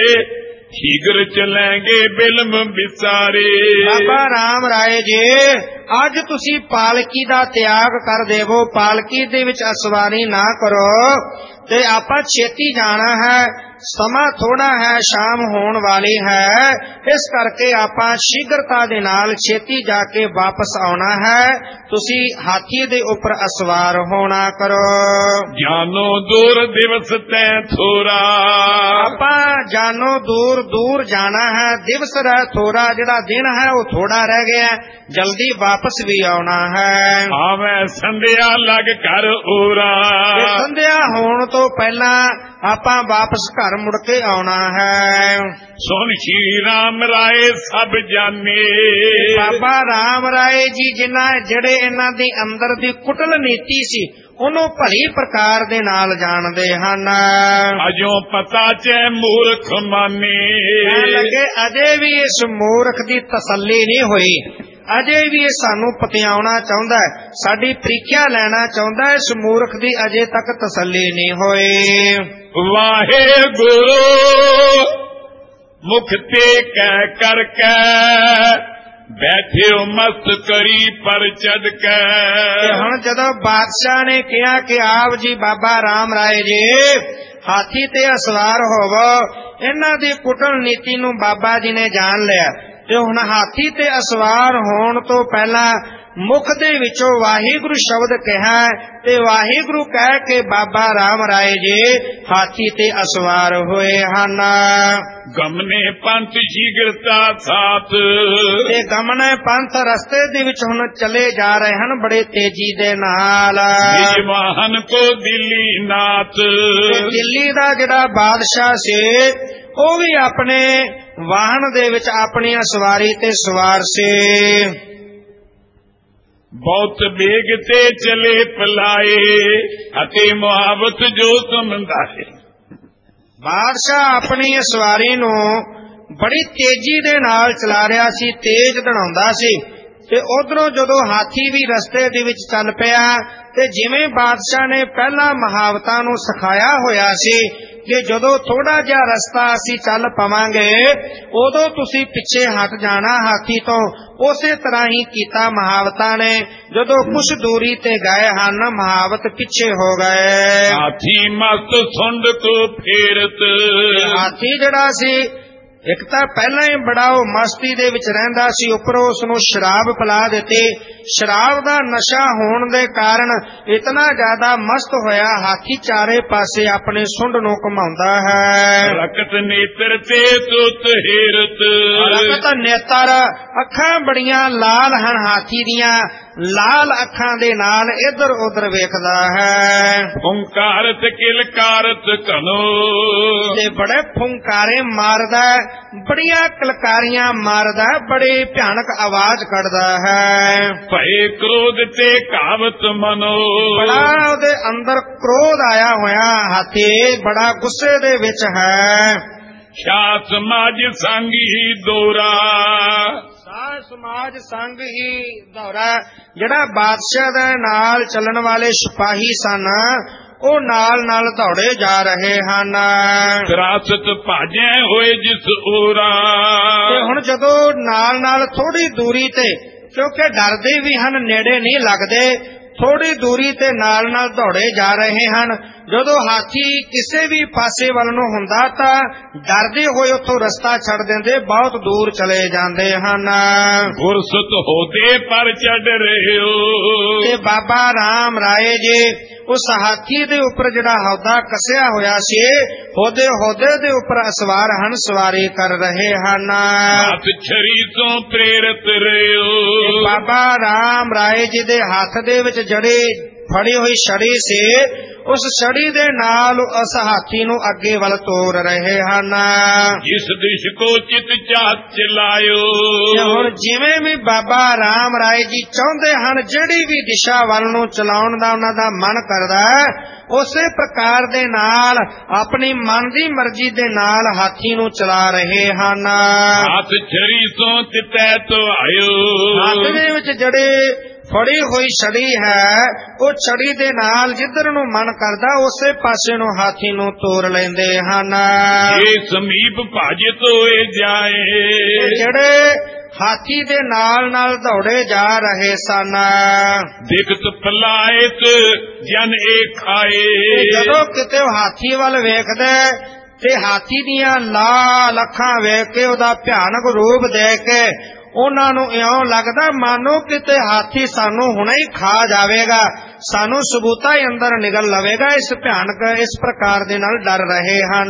ਸ਼ੀਘਰ ਚਲੇਂਗੇ ਬਿਲਮ ਵਿਸਾਰੇ। ਬਾਬਾ ਰਾਮ ਰਾਏ ਜੀ ਅੱਜ ਤੁਸੀਂ ਪਾਲਕੀ ਦਾ ਤਿਆਗ ਕਰ ਦੇਵੋ, ਪਾਲਕੀ ਦੇ ਵਿੱਚ ਅਸਵਾਰੀ ਨਾ ਕਰੋ, ਤੇ ਆਪਾਂ ਛੇਤੀ ਜਾਣਾ ਹੈ, ਸਮਾਂ ਥੋੜਾ ਹੈ, ਸ਼ਾਮ ਹੋਣ ਵਾਲੀ ਹੈ, ਇਸ ਕਰਕੇ ਆਪਾਂ ਸ਼ੀਘਰਤਾ ਦੇ ਨਾਲ ਛੇਤੀ ਜਾ ਕੇ ਵਾਪਸ ਆਉਣਾ ਹੈ। ਤੁਸੀਂ ਹਾਥੀ ਦੇ ਉੱਪਰ ਅਸਵਾਰ ਹੋਣਾ ਕਰੋ। ਜਾਨੋ ਦੂਰ ਦਿਵਸ ਤੈ ਥੋਰਾ, ਆਪਾਂ ਜਾਨੋ ਦੂਰ ਦੂਰ ਜਾਣਾ ਹੈ, ਦਿਵਸ ਰਹਿ ਥੋੜਾ, ਜਿਹੜਾ ਦਿਨ ਹੈ ਉਹ ਥੋੜਾ ਰਹਿ ਗਿਆ, ਜਲਦੀ ਵਾਪਸ ਵੀ ਆਉਣਾ ਹੈ। ਆਵੇਂ ਸੰਧਿਆ ਲੱਗ ਕਰ ਓਰਾ, ਸੰਧਿਆ ਹੋਣ ਤੋਂ ਪਹਿਲਾਂ ਆਪਾਂ ਵਾਪਸ ਘਰ ਮੁੜ ਕੇ ਆਉਣਾ ਹੈ। ਸੁਣ ਸ਼੍ਰੀ ਰਾਮ ਰਾਏ ਸਭ ਜਾਣੇ, ਬਾਬਾ ਰਾਮ ਰਾਏ ਜੀ ਜਿਹੜੇ ਇਹਨਾਂ ਦੀ ਅੰਦਰ ਦੀ ਕੁਟਲ ਨੀਤੀ ਸੀ ਉਹਨੂੰ ਭਲੀ ਪ੍ਰਕਾਰ ਦੇ ਨਾਲ ਜਾਣਦੇ ਹਨ। ਅਜੋ ਪਤਾ ਚੈ ਮੂਰਖ ਮਾਨੇ, ਲੱਗੇ ਅਜੇ ਵੀ ਇਸ ਮੂਰਖ ਦੀ ਤਸੱਲੀ ਨਹੀਂ ਹੋਈ, ਅਜੇ ਵੀ ਇਹ ਸਾਨੂੰ ਪਤਿਆਉਣਾ ਚਾਹੁੰਦਾ ਹੈ, ਸਾਡੀ ਪ੍ਰੀਖਿਆ ਲੈਣਾ ਚਾਹੁੰਦਾ ਹੈ, ਇਸ ਮੂਰਖ ਦੀ ਅਜੇ ਤੱਕ ਤਸੱਲੀ ਨਹੀਂ ਹੋਈ। ਵਾਹਿਗੁਰੂ ਮੁਖ ਤੇ ਕਹਿ ਕਰਕੇ, ਬੈਠਿਓ ਮਸਤ ਕਰੀ ਪਰ ਚੜ ਕੇ। ਹੁਣ ਜਦੋਂ ਬਾਦਸ਼ਾਹ ਨੇ ਕਿਹਾ ਕਿ ਆਪ ਜੀ ਬਾਬਾ ਰਾਮ ਰਾਏ ਜੀ ਹਾਥੀ ਤੇ ਅਸਵਾਰ ਹੋਵੋ, ਇਹਨਾਂ ਦੀ ਕੁਟਲ ਨੀਤੀ ਨੂੰ ਬਾਬਾ ਜੀ ਨੇ ਜਾਣ ਲਿਆ, ਤੇ ਹੁਣ ਹਾਥੀ ਤੇ ਅਸਵਾਰ ਹੋਣ ਤੋਂ ਪਹਿਲਾਂ ਮੁਖ ਦੇ ਵਿੱਚੋਂ ਵਾਹਿਗੁਰੂ ਸ਼ਬਦ ਕਿਹਾ, ਤੇ ਵਾਹਿਗੁਰੂ ਕਹਿ ਕੇ ਬਾਬਾ ਰਾਮ ਰਾਏ ਜੀ ਹਾਥੀ ਤੇ ਅਸਵਾਰ ਹੋਏ ਹਨ। ਗਮਨੇ ਪੰਥ ਸ਼ੀਘਰਤਾ ਸਾਥ, ਤੇ ਗਮਨੇ ਪੰਥ ਰਸਤੇ ਦੇ ਵਿੱਚ ਹੁਣ ਚਲੇ ਜਾ ਰਹੇ ਹਨ ਬੜੇ ਤੇਜ਼ੀ ਦੇ ਨਾਲ। ਵਾਹਨ ਕੋ ਦਿੱਲੀ ਨਾਥ, ਦਿੱਲੀ ਦਾ ਜਿਹੜਾ ਬਾਦਸ਼ਾਹ ਸੀ ਉਹ ਵੀ ਆਪਣੇ ਵਾਹਨ ਦੇ ਵਿੱਚ ਆਪਣੀਆਂ ਸਵਾਰੀ ਤੇ ਸਵਾਰ ਸੀ। ਬਹੁਤ ਬੇਗ ਤੇ ਚਲੇ ਪਲਾਏ, ਅਤੇ ਮੁਹਾਵਤ ਜੋ ਤੁਮ ਦਾਏ। ਬਾਦਸ਼ਾਹ ਆਪਣੀ ਸਵਾਰੀ ਨੂੰ ਬੜੀ ਤੇਜ਼ੀ ਦੇ ਨਾਲ ਚਲਾ ਰਿਹਾ ਸੀ, ਤੇਜ਼ ਦੜਾਉਂਦਾ ਸੀ। ਤੇ ਉਧਰੋਂ ਜਦੋਂ ਹਾਥੀ ਵੀ ਰਸਤੇ ਦੇ ਵਿੱਚ ਚੱਲ ਪਿਆ ਤੇ ਜਿਵੇਂ ਬਾਦਸ਼ਾਹ ਨੇ ਪਹਿਲਾਂ ਮਹਾਵਤਾਂ ਨੂੰ ਸਿਖਾਇਆ ਹੋਇਆ ਸੀ ਕਿ ਜਦੋਂ ਥੋੜਾ ਜਿਹਾ ਰਸਤਾ ਅਸੀਂ ਚੱਲ ਪਵਾਂਗੇ ਉਦੋਂ ਤੁਸੀਂ ਪਿੱਛੇ ਹਟ ਜਾਣਾ ਹਾਥੀ ਤੋਂ, ਉਸੇ ਤਰ੍ਹਾਂ ਹੀ ਕੀਤਾ ਮਹਾਵਤਾਂ ਨੇ। ਜਦੋਂ ਕੁਛ ਦੂਰੀ ਤੇ ਗਏ ਹਨ ਮਹਾਵਤ ਪਿੱਛੇ ਹੋ ਗਏ। ਹਾਥੀ ਮਸਤ ਸੁੰਡ ਤੋਂ ਫੇਰਤ, ਹਾਥੀ ਜਿਹੜਾ ਸੀ ਇੱਕ ਤਾਂ ਪਹਿਲਾਂ ਹੀ ਬੜਾ ਉਹ ਮਸਤੀ ਦੇ ਵਿੱਚ ਰਹਿੰਦਾ ਸੀ, ਉੱਪਰੋਂ ਉਸ ਨੂੰ ਸ਼ਰਾਬ ਪਿਲਾ ਦਿੱਤੀ। ਸ਼ਰਾਬ ਦਾ ਨਸ਼ਾ ਹੋਣ ਦੇ ਕਾਰਨ ਇਤਨਾ ਜ਼ਿਆਦਾ ਮਸਤ ਹੋਇਆ ਹਾਥੀ ਚਾਰੇ ਪਾਸੇ ਆਪਣੇ ਸੁੰਡ ਨੂੰ ਘੁਮਾਉਂਦਾ ਹੈ। ਰਕਤ ਨੇਤਰ ਤੇ ਤੁਤ ਹੇਰਤ, ਰਕਤ ਨੇਤਰ ਅੱਖਾਂ ਬੜੀਆਂ ਲਾਲ ਹਨ ਹਾਥੀ ਦੀਆਂ, ਲਾਲ ਅੱਖਾਂ ਦੇ ਨਾਲ ਇੱਧਰ ਉੱਧਰ ਵੇਖਦਾ ਹੈ। ਓੰਕਾਰਤ ਕਿਲਕਾਰਤ ਘਨੋ, ਤੇ ਬੜੇ ਫੁੰਕਾਰੇ ਮਾਰਦਾ, ਬੜੀਆਂ ਕਿਲਕਾਰੀਆਂ ਮਾਰਦਾ, ਬੜੀ ਭਿਆਨਕ ਆਵਾਜ਼ ਕੱਢਦਾ ਹੈ। ਭਏ ਕ੍ਰੋਧ ਤੇ ਕਾਵਤ ਮਨੋ, ਬੜਾ ਉਹਦੇ ਅੰਦਰ ਕ੍ਰੋਧ ਆਇਆ ਹੋਇਆ ਹਾਥੀ, ਬੜਾ ਗੁੱਸੇ ਦੇ ਵਿੱਚ ਹੈ। ਸ਼ਾਹ ਸਮਾਜ ਸੰਗੀ ਦੋਰਾ, ਸਾਧ ਸਮਾਜ ਸੰਗ ਹੀ ਦੌਰਾ, ਜਿਹੜਾ ਬਾਦਸ਼ਾਹ ਦੇ ਨਾਲ ਚੱਲਣ ਵਾਲੇ ਸਿਪਾਹੀ ਸਨ ਉਹ ਨਾਲ ਨਾਲ ਦੌੜੇ ਜਾ ਰਹੇ ਹਨ। ਵਿਰਾਸਤ ਭਾਜੈ ਹੋਏ ਜਿਸ ਓਰਾ, ਤੇ ਹੁਣ ਜਦੋਂ ਨਾਲ ਨਾਲ ਥੋੜੀ ਦੂਰੀ ਤੇ, ਕਿਉਂਕਿ ਡਰਦੇ ਵੀ ਹਨ, ਨੇੜੇ ਨਹੀਂ ਲੱਗਦੇ, ਥੋੜੀ ਦੂਰੀ ਤੇ ਨਾਲ ਨਾਲ ਦੌੜੇ ਜਾ ਰਹੇ ਹਨ। ਜਦੋਂ ਹਾਥੀ ਕਿਸੇ ਵੀ ਪਾਸੇ ਵੱਲ ਨੂੰ ਹੁੰਦਾ ਤਾਂ ਡਰਦੇ ਹੋਏ ਉੱਥੋਂ ਰਸਤਾ ਛੱਡ ਦਿੰਦੇ, ਬਹੁਤ ਦੂਰ ਚਲੇ ਜਾਂਦੇ ਹਨ। ਗੁਰਸਤ ਹੋਦੇ ਪਰ ਚੜ ਰਹੇ ਹੋ, ਤੇ ਬਾਬਾ ਰਾਮ ਰਾਏ ਜੀ ਉਸ ਹਾਥੀ ਦੇ ਉੱਪਰ ਜਿਹੜਾ ਹੌਦਾ ਕੱਸਿਆ ਹੋਇਆ ਸੀ, ਹੋਦੇ ਦੇ ਉੱਪਰ ਅਸਵਾਰ ਹਨ, ਸਵਾਰੀ ਕਰ ਰਹੇ ਹਨ। ਹੱਥ ਛਰੀ ਤੋਂ ਪ੍ਰੇਰਿਤ ਰਹੇ ਹੋ, ਬਾਬਾ ਰਾਮ ਰਾਏ ਜੀ ਦੇ ਹੱਥ ਦੇ ਵਿੱਚ ਜਿਹੜੀ ਫੜੀ ਹੋਈ ਛੜੀ ਸੀ, ਉਸ ਛੜੀ ਦੇ ਨਾਲ ਉਸ ਹਾਥੀ ਨੂੰ ਅੱਗੇ ਵੱਲ ਤੋਰ ਰਹੇ ਹਨ। ਜਿਸ ਦਿਸ਼ ਕੋ ਚਿਤ ਚਾਤ ਚਲਾਇਓ, ਹੁਣ ਜਿਵੇਂ ਵੀ ਬਾਬਾ ਰਾਮ ਰਾਏ ਜੀ ਚਾਹੁੰਦੇ ਹਨ, ਜਿਹੜੀ ਵੀ ਦਿਸ਼ਾ ਵੱਲ ਨੂੰ ਚਲਾਉਣ ਦਾ ਉਹਨਾਂ ਦਾ ਮਨ ਕਰਦਾ, ਉਸੇ ਪ੍ਰਕਾਰ ਦੇ ਨਾਲ ਆਪਣੀ ਮਨ ਦੀ ਮਰਜ਼ੀ ਦੇ ਨਾਲ ਹਾਥੀ ਨੂੰ ਚਲਾ ਰਹੇ ਹਨ। ਹੱਥ ਛਰੀ ਤੋਂ ਚਿਤੈ ਤੋਂ ਆਇਓ, ਹੱਥ ਦੇ ਵਿੱਚ ਜਿਹੜੇ ਫੜੀ ਹੋਈ ਛੜੀ ਹੈ, ਉਹ ਛੜੀ ਦੇ ਨਾਲ ਜਿੱਧਰ ਨੂੰ ਮਨ ਕਰਦਾ ਉਸੇ ਪਾਸੇ ਨੂੰ ਹਾਥੀ ਨੂੰ ਤੋਰ ਲੈਂਦੇ ਹਨ। ਇਹ ਸਮੀਪ ਭਾਜਿਤ ਹੋਏ ਜਾਏ, ਜਿਹੜੇ ਹਾਥੀ ਦੇ ਨਾਲ ਨਾਲ ਦੌੜੇ ਜਾ ਰਹੇ ਸਨ। ਦਿਖਤ ਪਲਾਇਤ ਜਨ ਏਕ ਖਾਏ, ਜਦੋਂ ਕਿਤੇ ਉਹ ਹਾਥੀ ਵੱਲ ਵੇਖਦੇ ਤੇ ਹਾਥੀ ਦੀਆਂ ਲਾਲ ਅੱਖਾਂ ਵੇਖ ਕੇ, ਉਹਦਾ ਭਿਆਨਕ ਰੂਪ ਦੇਖ ਕੇ ਉਹਨਾਂ ਨੂੰ ਇਉਂ ਲੱਗਦਾ ਮਾਨੋ ਕਿਤੇ ਹਾਥੀ ਸਾਨੂੰ ਹੁਣੇ ਹੀ ਖਾ ਜਾਵੇਗਾ, ਸਾਨੂੰ ਸਬੂਤਾ ਹੀ ਅੰਦਰ ਨਿਗਲ ਲਵੇਗਾ। ਇਸ ਭਿਆਨਕ ਇਸ ਪ੍ਰਕਾਰ ਦੇ ਨਾਲ ਡਰ ਰਹੇ ਹਨ।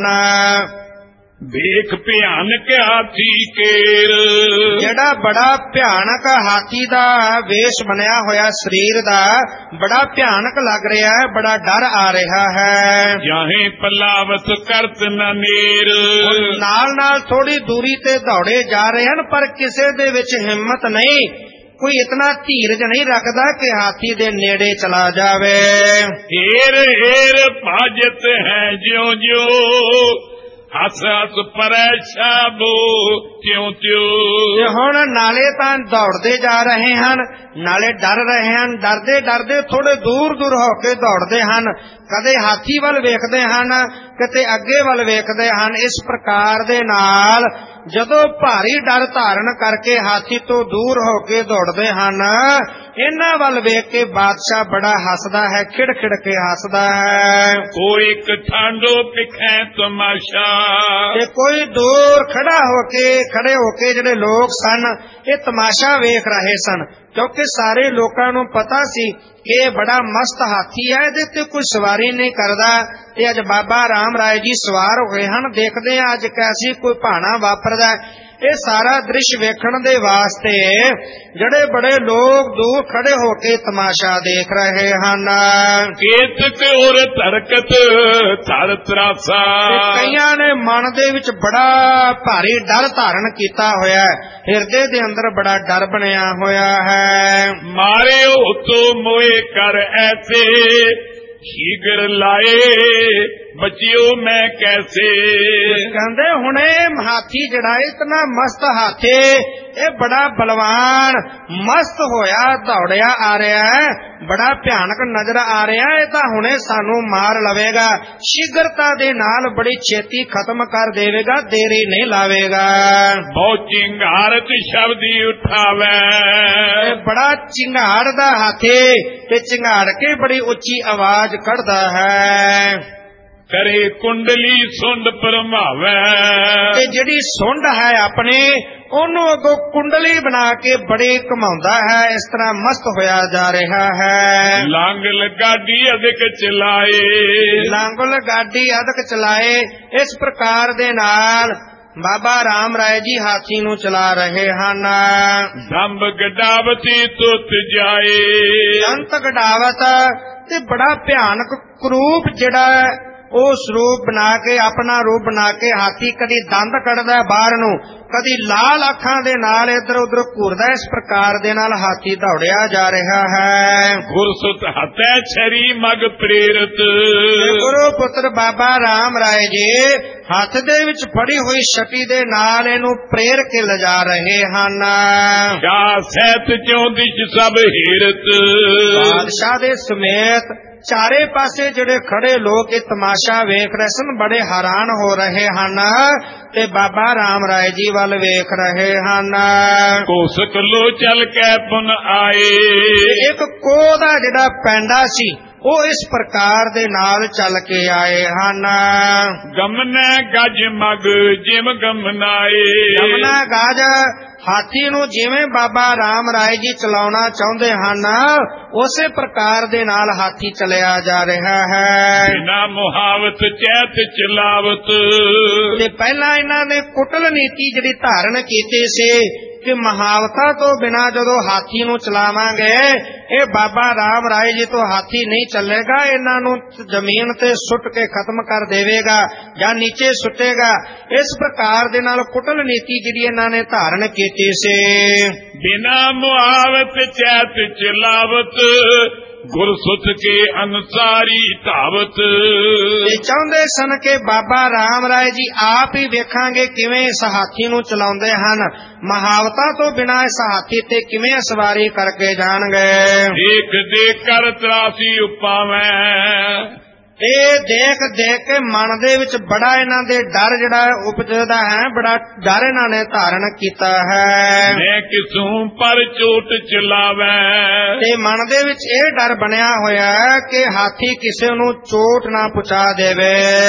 ਵੇਖ ਭਿਆਨਕ ਹਾਥੀ ਕੇਰ, ਜਿਹੜਾ ਬੜਾ ਭਿਆਨਕ ਹਾਥੀ ਦਾ ਵੇਸ਼ ਬਣਿਆ ਹੋਇਆ ਸਰੀਰ ਦਾ, ਬੜਾ ਭਿਆਨਕ ਲੱਗ ਰਿਹਾ ਹੈ, ਬੜਾ ਡਰ ਆ ਰਿਹਾ ਹੈ। ਜਾਹੇ ਪਲਾਵਤ ਕਰਤ ਨ ਨੇਰ, ਨਾਲ ਨਾਲ ਥੋੜੀ ਦੂਰੀ ਤੇ ਦੌੜੇ ਜਾ ਰਹੇ ਹਨ, ਪਰ ਕਿਸੇ ਦੇ ਵਿੱਚ ਹਿੰਮਤ ਨਹੀਂ, ਕੋਈ ਇਤਨਾ ਧੀਰਜ ਨਹੀਂ ਰੱਖਦਾ ਕਿ ਹਾਥੀ ਦੇ ਨੇੜੇ ਚਲਾ ਜਾਵੇ। ਏਰ ਏਰ ਭਾਜਤ ਹੈ ਜਿਉ ਜਿਉ, ਹੱਸ ਹੱਸ ਪਰੇਸ਼ਾਬੋ ਤਿਉ ਤਿਉ। ਹੁਣ ਨਾਲੇ ਤਾਂ ਦੌੜਦੇ ਜਾ ਰਹੇ ਹਨ, ਨਾਲੇ ਡਰ ਰਹੇ ਹਨ, ਡਰਦੇ ਡਰਦੇ ਥੋੜੇ ਦੂਰ ਦੂਰ ਹੋ ਕੇ ਦੌੜਦੇ ਹਨ, ਕਦੇ ਹਾਥੀ ਵੱਲ ਵੇਖਦੇ ਹਨ, ਕਿਤੇ ਅੱਗੇ ਵੱਲ ਵੇਖਦੇ ਹਨ। ਇਸ ਪ੍ਰਕਾਰ ਦੇ ਨਾਲ ਜਦੋਂ ਭਾਰੀ ਡਰ ਧਾਰਨ ਕਰਕੇ ਹਾਥੀ ਤੋਂ ਦੂਰ ਹੋ ਕੇ ਦੌੜਦੇ ਹਨ, ਇਹਨਾਂ ਵੱਲ ਵੇਖ ਕੇ ਬਾਦਸ਼ਾਹ ਬੜਾ ਹੱਸਦਾ ਹੈ, ਖਿੜ ਖਿੜ ਕੇ ਹੱਸਦਾ ਹੈ। ਕੋਈ ਇੱਕ ਠਾਂਡੋ ਪਿਖੈ ਤਮਾਸ਼ਾ, ਤੇ ਕੋਈ ਦੂਰ ਖੜੇ ਹੋ ਕੇ ਜਿਹੜੇ ਲੋਕ ਸਨ ਇਹ ਤਮਾਸ਼ਾ ਵੇਖ ਰਹੇ ਸਨ, ਕਿਉਂਕਿ ਸਾਰੇ ਲੋਕਾਂ ਨੂੰ ਪਤਾ ਸੀ ਕਿ ਇਹ ਬੜਾ ਮਸਤ ਹਾਥੀ ਹੈ, ਇਹਦੇ ਤੇ ਕੋਈ ਸਵਾਰੀ ਨਹੀਂ ਕਰਦਾ। ਤੇ ਅੱਜ ਬਾਬਾ ਰਾਮ ਰਾਏ ਜੀ ਸਵਾਰ ਹੋਏ ਹਨ, ਦੇਖਦੇ ਆ ਅੱਜ ਕੈਸੀ ਕੋਈ ਭਾਣਾ ਵਾਪਰਦਾ। ਇਹ ਸਾਰਾ ਦ੍ਰਿਸ਼ ਵੇਖਣ ਦੇ ਵਾਸਤੇ ਜਿਹੜੇ ਬੜੇ ਲੋਕ ਦੂਰ ਖੜੇ ਹੋ ਕੇ ਤਮਾਸ਼ਾ ਦੇਖ ਰਹੇ ਹਨ। ਕੇਤਕ ਔਰ ਧਰਕਤ ਧਰ ਤਰਾਸਾ, ਕਈਆਂ ਨੇ ਮਨ ਦੇ ਵਿੱਚ ਬੜਾ ਭਾਰੀ ਡਰ ਧਾਰਨ ਕੀਤਾ ਹੋਇਆ ਹੈ, ਹਿਰਦੇ ਦੇ ਅੰਦਰ ਬੜਾ ਡਰ ਬਣਿਆ ਹੋਇਆ ਹੈ। ਮਾਰਿਓ ਤੋ ਮੋਏ ਕਰ ਐਸੇ, ਸ਼ੀਗਰ ਲਾਏ ਬਚਿਓ ਮੈਂ ਕੈਸੇ। ਕਹਿੰਦੇ ਹੁਣ ਇਹ ਹਾਥੀ ਜਿਹੜਾ ਇਤਨਾ ਮਸਤ ਹਾਥੀ, ਇਹ ਬੜਾ ਬਲਵਾਨ ਮਸਤ ਹੋਇਆ ਦੌੜਿਆ ਆ ਰਿਹਾ ਹੈ, ਬੜਾ ਭਿਆਨਕ ਨਜ਼ਰ ਆ ਰਿਹਾ, ਇਹ ਤਾਂ ਹੁਣੇ ਸਾਨੂੰ ਮਾਰ ਲਵੇਗਾ, ਸ਼ੀਘਰਤਾ ਦੇ ਨਾਲ ਬੜੀ ਛੇਤੀ ਖਤਮ ਕਰ ਦੇਵੇਗਾ, ਦੇਰੀ ਨਹੀਂ ਲਾਵੇਗਾ। ਬਹੁਤ ਚਿੰਗਾਰਤ ਸ਼ਬਦੀ ਉਠਾਵੇ, ਬੜਾ ਚਿੰਗਾੜਦਾ ਹਾਥੀ ਤੇ ਚਿੰਗਾੜ ਕੇ ਬੜੀ ਉੱਚੀ ਆਵਾਜ਼ ਕੱਢਦਾ ਹੈ। ਕਰੇ ਕੁੰਡਲੀ ਸੁੰਡ ਪਰਮਾਵੇ, ਤੇ ਜਿਹੜੀ ਸੁੰਡ ਹੈ ਆਪਣੇ ਉਹਨੂੰ ਅੱਗੋਂ ਕੁੰਡਲੀ ਬਣਾ ਕੇ ਬੜੀ ਘਮਾਉਂਦਾ ਹੈ, ਇਸ ਤਰ੍ਹਾਂ ਮਸਤ ਹੋਇਆ ਜਾ ਰਿਹਾ ਹੈ। ਲਾਂਗਲ ਗਾਡੀ ਅਧਿਕ ਚਲਾਏ, ਲਾਂਗਲ ਗਾਡੀ ਅਧਿਕ ਚਲਾਏ, ਇਸ ਪ੍ਰਕਾਰ ਦੇ ਨਾਲ ਬਾਬਾ ਰਾਮ ਰਾਏ ਜੀ ਹਾਥੀ ਨੂੰ ਚਲਾ ਰਹੇ ਹਨ। ਦੰਬ ਗਡਾਵਤੀ ਤੁੱਤ ਜਾਏ, ਅੰਤ ਗਡਾਵਤ ਤੇ ਬੜਾ ਭਿਆਨਕ ਕਰੂਪ ਜਿਹੜਾ ਉਹ ਸਰੂਪ ਬਣਾ ਕੇ, ਆਪਣਾ ਰੂਪ ਬਣਾ ਕੇ ਹਾਥੀ ਕਦੀ ਦੰਦ ਕੱਢਦਾ ਬਾਹਰ ਨੂੰ, ਕਦੀ ਲਾਲ ਅੱਖਾਂ ਦੇ ਨਾਲ ਇੱਧਰ ਉੱਧਰ ਘੁਰਦਾ, ਇਸ ਪ੍ਰਕਾਰ ਦੇ ਨਾਲ ਹਾਥੀ ਦੌੜਿਆ ਜਾ ਰਿਹਾ ਹੈ। ਗੁਰਸੁਤ ਹੱਥੈ ਛਰੀ ਮਗ ਪ੍ਰੇਰਤ, ਗੁਰੂ ਪੁੱਤਰ ਬਾਬਾ ਰਾਮ ਰਾਏ ਜੀ ਹੱਥ ਦੇ ਵਿੱਚ ਫੜੀ ਹੋਈ ਛਟੀ ਦੇ ਨਾਲ ਇਹਨੂੰ ਪ੍ਰੇਰ ਕੇ ਲਿਜਾ ਰਹੇ ਹਨ। ਸ਼ਾਹ ਸਹਿਤ ਚੋਂ ਦਿਸ਼ ਸਭ ਹੀਰਤ, ਬਾਦਸ਼ਾਹ ਦੇ ਸਮੇਤ ਚਾਰੇ ਪਾਸੇ ਜਿਹੜੇ ਖੜੇ ਲੋਕ ਇਹ ਤਮਾਸ਼ਾ ਵੇਖ ਰਹੇ ਸਨ, ਬੜੇ ਹੈਰਾਨ ਹੋ ਰਹੇ ਹਨ ਤੇ ਬਾਬਾ ਰਾਮ ਰਾਏ ਜੀ ਵੱਲ ਵੇਖ ਰਹੇ ਹਨ। ਕੋਸਕ ਲੋ ਚੱਲ ਕੇ ਪੁਨ ਆਏ, ਇੱਕ ਕੋਹ ਦਾ ਜਿਹੜਾ ਪੈਂਡਾ ਸੀ ਉਹ ਇਸ ਪ੍ਰਕਾਰ ਦੇ ਨਾਲ ਚੱਲ ਕੇ ਆਏ ਹਨ। ਗਮਨੈ ਗੱਜ ਮਗ ਜਿਮ ਗਮਨਾਏ, ਗਮਨਾ ਗੱਜ ਹਾਥੀ ਨੂੰ ਜਿਵੇਂ ਬਾਬਾ ਰਾਮ ਰਾਏ ਜੀ ਚਲਾਉਣਾ ਚਾਹੁੰਦੇ ਹਨ ਉਸੇ ਪ੍ਰਕਾਰ ਦੇ ਨਾਲ ਹਾਥੀ ਚਲਿਆ ਜਾ ਰਿਹਾ ਹੈ। ਬਿਨਾ ਮੁਹਾਵਤ ਚੈਤ ਚਲਾਵਤ, ਤੇ ਪਹਿਲਾਂ ਇਹਨਾਂ ਨੇ ਕੁਟਲ ਨੀਤੀ ਜਿਹੜੀ ਧਾਰਨ ਕੀਤੀ ਸੀ ਕਿ ਮਹਾਵਤਾਂ ਤੋਂ ਬਿਨਾਂ ਜਦੋਂ ਹਾਥੀ ਨੂੰ ਚਲਾਵਾਂਗੇ ਇਹ ਬਾਬਾ ਰਾਮ ਰਾਏ ਜੀ ਤੋਂ ਹਾਥੀ ਨਹੀਂ ਚੱਲੇਗਾ, ਇਹਨਾਂ ਨੂੰ ਜ਼ਮੀਨ ਤੇ ਸੁੱਟ ਕੇ ਖਤਮ ਕਰ ਦੇਵੇਗਾ ਜਾਂ ਨੀਚੇ ਸੁੱਟੇਗਾ। ਇਸ ਪ੍ਰਕਾਰ ਦੇ ਨਾਲ ਕੁਟਲ ਨੀਤੀ ਜਿਹੜੀ ਇਹਨਾਂ ਨੇ ਧਾਰਨ ਕੀਤੀ ਸੀ। ਬਿਨਾ ਮੁਹਾਵਤ ਚੈਤ ਚਲਾਵਤ, ਗੁਰਸੁਤ ਕੇ ਅਨਸਾਰੀ ਧਾਵਤ, ਇਹ ਚਾਹੁੰਦੇ ਸਨ ਕਿ ਬਾਬਾ ਰਾਮ ਰਾਏ ਜੀ ਆਪ ਹੀ ਵੇਖਾਂਗੇ ਕਿਵੇਂ ਇਸ ਹਾਥੀ ਨੂੰ ਚਲਾਉਂਦੇ ਹਨ, ਮਹਾਵਤਾਂ ਤੋਂ ਬਿਨਾਂ ਇਸ ਹਾਥੀ ਤੇ ਕਿਵੇਂ ਸਵਾਰੀ ਕਰਕੇ ਜਾਣਗੇ। ਦੇਖ ਦੇਖ ਕਰ ਤਰਾਸੀ ਉਪਾਵੇਂ, ਇਹ ਦੇਖ ਦੇਖ ਕੇ ਮਨ ਦੇ ਵਿੱਚ ਬੜਾ ਇਹਨਾਂ ਦੇ ਡਰ ਜਿਹੜਾ ਉਪਜਦਾ ਹੈ, ਬੜਾ ਡਰ ਇਹਨਾਂ ਨੇ ਧਾਰਨ ਕੀਤਾ ਹੈ। ਮੈਂ ਕਿਸੂ ਪਰ ਚੋਟ ਚਲਾਵੇ, ਤੇ ਮਨ ਦੇ ਵਿੱਚ ਇਹ ਡਰ ਬਣਿਆ ਹੋਇਆ ਹੈ ਕਿ ਹਾਥੀ ਕਿਸੇ ਨੂੰ ਚੋਟ ਨਾ ਪਹੁੰਚਾ ਦੇਵੇ।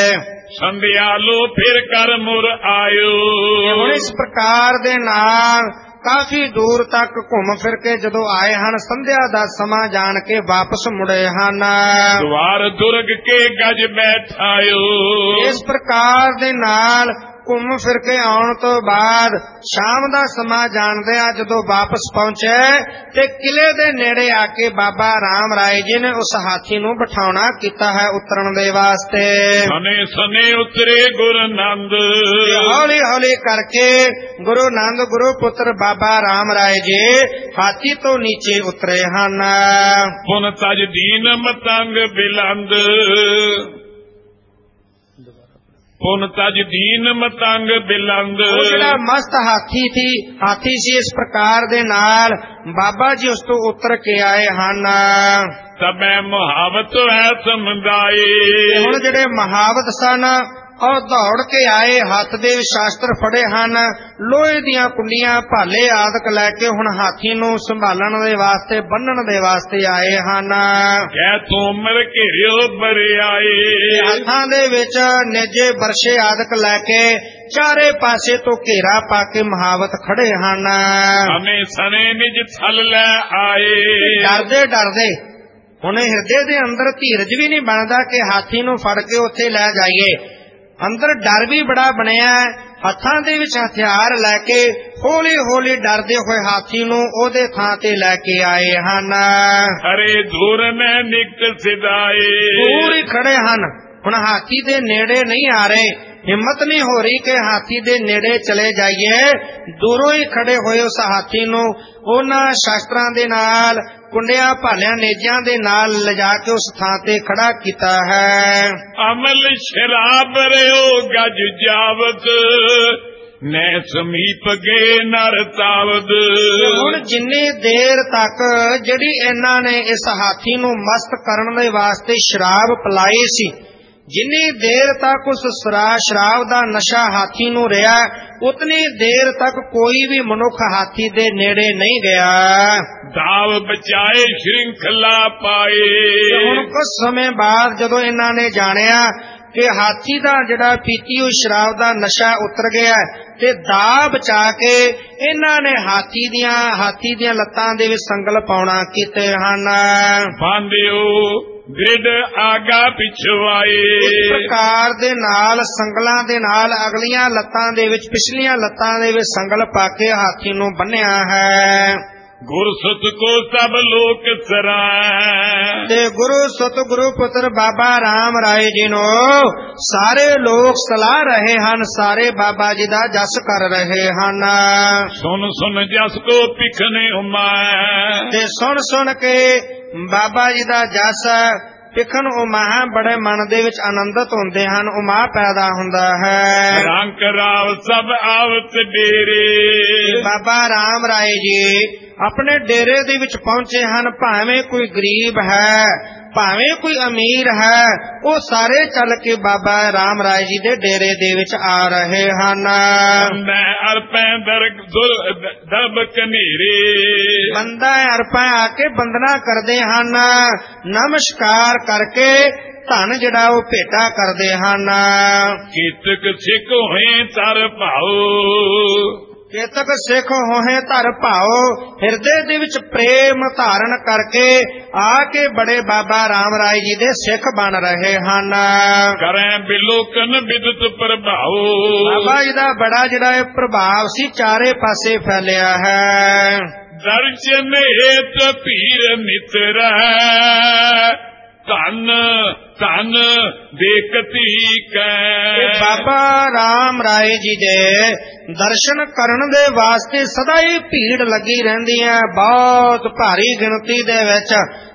ਸੰਧਿਆਲੋ ਫਿਰ ਕਰ ਮੁਰ ਆਇਓ, ਹੁਣ ਇਸ ਪ੍ਰਕਾਰ ਦੇ ਨਾਲ ਕਾਫੀ ਦੂਰ ਤੱਕ ਘੁੰਮ ਫਿਰ ਕੇ ਜਦੋਂ ਆਏ ਹਨ, ਸੰਧਿਆ ਦਾ ਸਮਾਂ ਜਾਣ ਕੇ ਵਾਪਸ ਮੁੜੇ ਹਨ। ਦੁਆਰ ਦੁਰਗ ਕੇ ਗਜ ਬੈਠਾਇਓ, ਇਸ ਪ੍ਰਕਾਰ ਦੇ ਨਾਲ ਘੁੰਮ ਫਿਰ ਕੇ ਆਉਣ ਤੋਂ ਬਾਅਦ ਸ਼ਾਮ ਦਾ ਸਮਾਂ ਜਾਣਦੇ ਆ ਜਦੋਂ ਵਾਪਸ ਪਹੁੰਚੇ ਤੇ ਕਿਲੇ ਦੇ ਨੇੜੇ ਆ ਕੇ ਬਾਬਾ ਰਾਮ ਰਾਏ ਜੀ ਨੇ ਉਸ ਹਾਥੀ ਨੂੰ ਬਿਠਾਉਣਾ ਕੀਤਾ ਹੈ ਉਤਰਨ ਦੇ ਵਾਸਤੇ। ਸਨੇ ਸਨੇ ਉਤਰੇ ਗੁਰੂ ਨੰਦ, ਹੌਲੀ ਹੌਲੀ ਕਰਕੇ ਗੁਰੂ ਨੰਦ ਗੁਰੂ ਪੁੱਤਰ ਬਾਬਾ ਰਾਮ ਰਾਏ ਜੀ ਹਾਥੀ ਤੋਂ ਨੀਚੇ ਉਤਰੇ ਹਨ। ਪੁਨ ਤਜ ਦੀਨ ਮਤੰਗ ਬਿਲੰਦ, ਪੁਨ ਤਜ ਦੀਨ ਮਤੰਗ ਬਿਲੰਦ, ਜਿਹੜਾ ਮਸਤ ਹਾਥੀ ਸੀ ਇਸ ਪ੍ਰਕਾਰ ਦੇ ਨਾਲ ਬਾਬਾ ਜੀ ਉਸ ਤੋਂ ਉਤਰ ਕੇ ਆਏ ਹਨ। ਤਬੈ ਮੁਹਾਵਤ ਹੈ ਸਮੁਦਾਏ, ਹੁਣ ਜਿਹੜੇ ਮਹਾਵਤ ਸਨ ਉਹ ਦੌੜ ਕੇ ਆਏ, ਹੱਥ ਦੇ ਸ਼ਾਸਤਰ ਫੜੇ ਹਨ, ਲੋਹੇ ਦੀਆਂ ਕੁੰਡੀਆਂ ਭਾਲੇ ਆਦਿਕ ਲੈ ਕੇ ਹੁਣ ਹਾਥੀ ਨੂੰ ਸੰਭਾਲਣ ਦੇ ਵਾਸਤੇ ਬੰਨਣ ਦੇ ਵਾਸਤੇ ਆਏ ਹਨ। ਕਹਿ ਤੂੰ ਮਰ ਘੇਰਿਓ ਬਰਿਆਏ, ਹੱਥਾਂ ਦੇ ਵਿੱਚ ਨੇਜੇ ਬਰਸ਼ੇ ਆਦਿਕ ਲੈ ਕੇ ਚਾਰੇ ਪਾਸੇ ਤੋਂ ਘੇਰਾ ਪਾ ਕੇ ਮਹਾਵਤ ਖੜੇ ਹਨ। ਹਮੇ ਸਨੇ ਨਿਜ ਥਲ ਲੈ ਆਏ, ਡਰਦੇ ਡਰਦੇ ਹੁਣ ਹਿਰਦੇ ਦੇ ਅੰਦਰ ਧੀਰਜ ਵੀ ਨਹੀਂ ਬਣਦਾ ਕਿ ਹਾਥੀ ਨੂੰ ਫੜ ਕੇ ਉੱਥੇ ਲੈ ਜਾਈਏ, ਅੰਦਰ ਡਰ ਵੀ ਬੜਾ ਬਣਿਆ। ਹੱਥਾਂ ਦੇ ਵਿੱਚ ਹਥਿਆਰ ਲੈ ਕੇ ਹੌਲੀ ਹੌਲੀ ਡਰਦੇ ਹੋਏ ਹਾਥੀ ਨੂੰ ਉਹਦੇ ਥਾਂ ਤੇ ਲੈ ਕੇ ਆਏ ਹਨ। ਹਰੇ ਧੂਰ ਮੈਂ ਨਿਕਟ ਸਿਧਾਏ, ਦੂਰ ਹੀ ਖੜੇ ਹਨ, ਹੁਣ ਹਾਥੀ ਦੇ ਨੇੜੇ ਨਹੀਂ ਆ ਰਹੇ, ਹਿੰਮਤ ਨਹੀਂ ਹੋ ਰਹੀ ਕਿ ਹਾਥੀ ਦੇ ਨੇੜੇ ਚਲੇ ਜਾਈਏ। ਦੂਰੋਂ ਹੀ ਖੜੇ ਹੋਏ ਉਸ ਹਾਥੀ ਨੂੰ ਉਹਨਾਂ ਸ਼ਸਤਰਾਂ ਦੇ ਨਾਲ, ਕੁੰਡਿਆਂ ਭਾਲਿਆਂ ਨੇਜਾਂ ਦੇ ਨਾਲ ਲਿਜਾ ਕੇ ਉਸ ਥਾਂ ਤੇ ਖੜਾ ਕੀਤਾ ਹੈ। ਅਮਲ ਸ਼ਰਾਬ ਰਿਓ ਗਜ ਜਾਵਤ, ਨੈ ਸਮੀਪ ਗਏ ਨਰ ਤਾਵਦ। ਹੁਣ ਜਿੰਨੀ ਦੇਰ ਤੱਕ ਜਿਹੜੀ ਇਹਨਾਂ ਨੇ ਇਸ ਹਾਥੀ ਨੂੰ ਮਸਤ ਕਰਨ ਦੇ ਵਾਸਤੇ ਸ਼ਰਾਬ ਪਿਲਾਈ ਸੀ, ਜਿੰਨੀ ਦੇਰ ਤੱਕ ਉਸ ਸ਼ਰਾਬ ਦਾ ਨਸ਼ਾ ਹਾਥੀ ਨੂੰ ਰਿਹਾ, ਉਤਨੀ ਦੇਰ ਤੱਕ ਕੋਈ ਵੀ ਮਨੁੱਖ ਹਾਥੀ ਦੇ ਨੇੜੇ ਨਹੀਂ ਗਿਆ। ਦਾਵ ਬਚਾਏ ਸ਼੍ਰਿੰਖਲਾ ਪਾਏ। ਹੁਣ ਕੁਝ ਸਮੇਂ ਬਾਅਦ ਜਦੋਂ ਇਹਨਾਂ ਨੇ ਜਾਣਿਆ ਕਿ ਹਾਥੀ ਦਾ ਜਿਹੜਾ ਪੀਤੀ ਹੋਈ ਸ਼ਰਾਬ ਦਾ ਨਸ਼ਾ ਉਤਰ ਗਿਆ, ਤੇ ਦਾਅ ਬਚਾ ਕੇ ਇਹਨਾਂ ਨੇ ਹਾਥੀ ਦੀਆਂ ਲੱਤਾਂ ਦੇ ਵਿੱਚ ਸੰਗਲ ਪਾਉਣਾ ਕੀਤੇ ਹਨ। ਬਾਂਧਿਓ ਗ੍ਰਿਡ ਆਗਾ ਪਿਛਵਾਏ। ਇਸ ਪ੍ਰਕਾਰ ਦੇ ਨਾਲ ਸੰਗਲਾਂ ਦੇ ਨਾਲ ਅਗਲੀਆਂ ਲੱਤਾਂ ਦੇ ਵਿੱਚ, ਪਿਛਲੀਆਂ ਲੱਤਾਂ ਦੇ ਵਿੱਚ ਸੰਗਲ ਪਾ ਕੇ ਹਾਥੀ ਨੂੰ ਬੰਨਿਆ ਹੈ। ਗੁਰ ਸੁਤ ਕੋ ਸਭ ਲੋਕ ਸਰਾਏ। ਤੇ ਗੁਰੂ ਸਤਿਗੁਰੂ ਪੁੱਤਰ ਬਾਬਾ ਰਾਮ ਰਾਏ ਜੀ ਨੂੰ ਸਾਰੇ ਲੋਕ ਸਲਾਹ ਰਹੇ ਹਨ, ਸਾਰੇ ਬਾਬਾ ਜੀ ਦਾ ਜਸ ਕਰ ਰਹੇ ਹਨ। ਸੁਨ ਸੁਨ ਜਸ ਕੋ ਪਿਖਨੇ ਉਮਾਏ। ਤੇ ਸੁਣ ਸੁਣ ਕੇ ਬਾਬਾ ਜੀ ਦਾ ਜਸ ਪਿਖਨ ਉਮਾਹ ਬੜੇ ਮਨ ਦੇ ਵਿੱਚ ਆਨੰਦਿਤ ਹੁੰਦੇ ਹਨ, ਉਮਾਹ ਪੈਦਾ ਹੁੰਦਾ ਹੈ। ਰੰਕ ਰਾਵ ਸਭ ਆਵਤ ਡੇਰੇ। ਬਾਬਾ ਰਾਮ ਰਾਏ ਜੀ ਆਪਣੇ ਡੇਰੇ ਦੇ ਵਿੱਚ ਪਹੁੰਚੇ ਹਨ। ਭਾਵੇਂ ਕੋਈ ਗਰੀਬ ਹੈ, ਭਾਵੇਂ ਕੋਈ ਅਮੀਰ ਹੈ, ਉਹ ਸਾਰੇ ਚੱਲ ਕੇ ਬਾਬਾ ਰਾਮ ਰਾਏ ਜੀ ਦੇ ਡੇਰੇ ਦੇ ਵਿੱਚ ਆ ਰਹੇ ਹਨ। ਦਬ ਕਨੇਰੇ। ਬੰਦਾ ਅਰਪਾਂ ਆ ਕੇ ਬੰਦਨਾ ਕਰਦੇ ਹਨ, ਨਮਸਕਾਰ ਕਰਕੇ ਧਨ ਜਿਹੜਾ ਉਹ ਭੇਟਾ ਕਰਦੇ ਹਨ। ਕੀਤਕ ਸਿੱਖ ਹੋਏ ਤਰ ਭਾਉ। ਕੇਤਕ ਸਿੱਖ ਹੋਏ ਧਰ ਭਾਉ। ਹਿਰਦੇ ਦੇ ਵਿੱਚ ਪ੍ਰੇਮ ਧਾਰਨ ਕਰਕੇ ਆ ਕੇ ਬੜੇ ਬਾਬਾ ਰਾਮ ਰਾਏ ਜੀ ਦੇ ਸਿੱਖ ਬਣ ਰਹੇ ਹਨ। ਕਰੇ ਬਿਲੋਕਨ ਵਿਦਤ ਪ੍ਰਭਾਉ। ਬਾਬਾ ਜੀ ਦਾ ਬੜਾ ਜਿਹੜਾ ਪ੍ਰਭਾਵ ਸੀ, ਚਾਰੇ ਪਾਸੇ ਫੈਲਿਆ ਹੈ। ਦਰਸ਼ਨ ਹੇਤ ਪੀਰ ਮਿੱਤਰ, ਧਨ ਧਨ ਦੇਖਤੀ ਕੈ। ਬਾਬਾ ਰਾਮ ਰਾਏ ਜੀ ਦੇ ਦਰਸ਼ਨ ਕਰਨ ਦੇ ਵਾਸਤੇ ਸਦਾ ਹੀ ਭੀੜ ਲੱਗੀ ਰਹਿੰਦੀ ਹੈ, ਬਹੁਤ ਭਾਰੀ ਗਿਣਤੀ ਦੇ ਵਿੱਚ।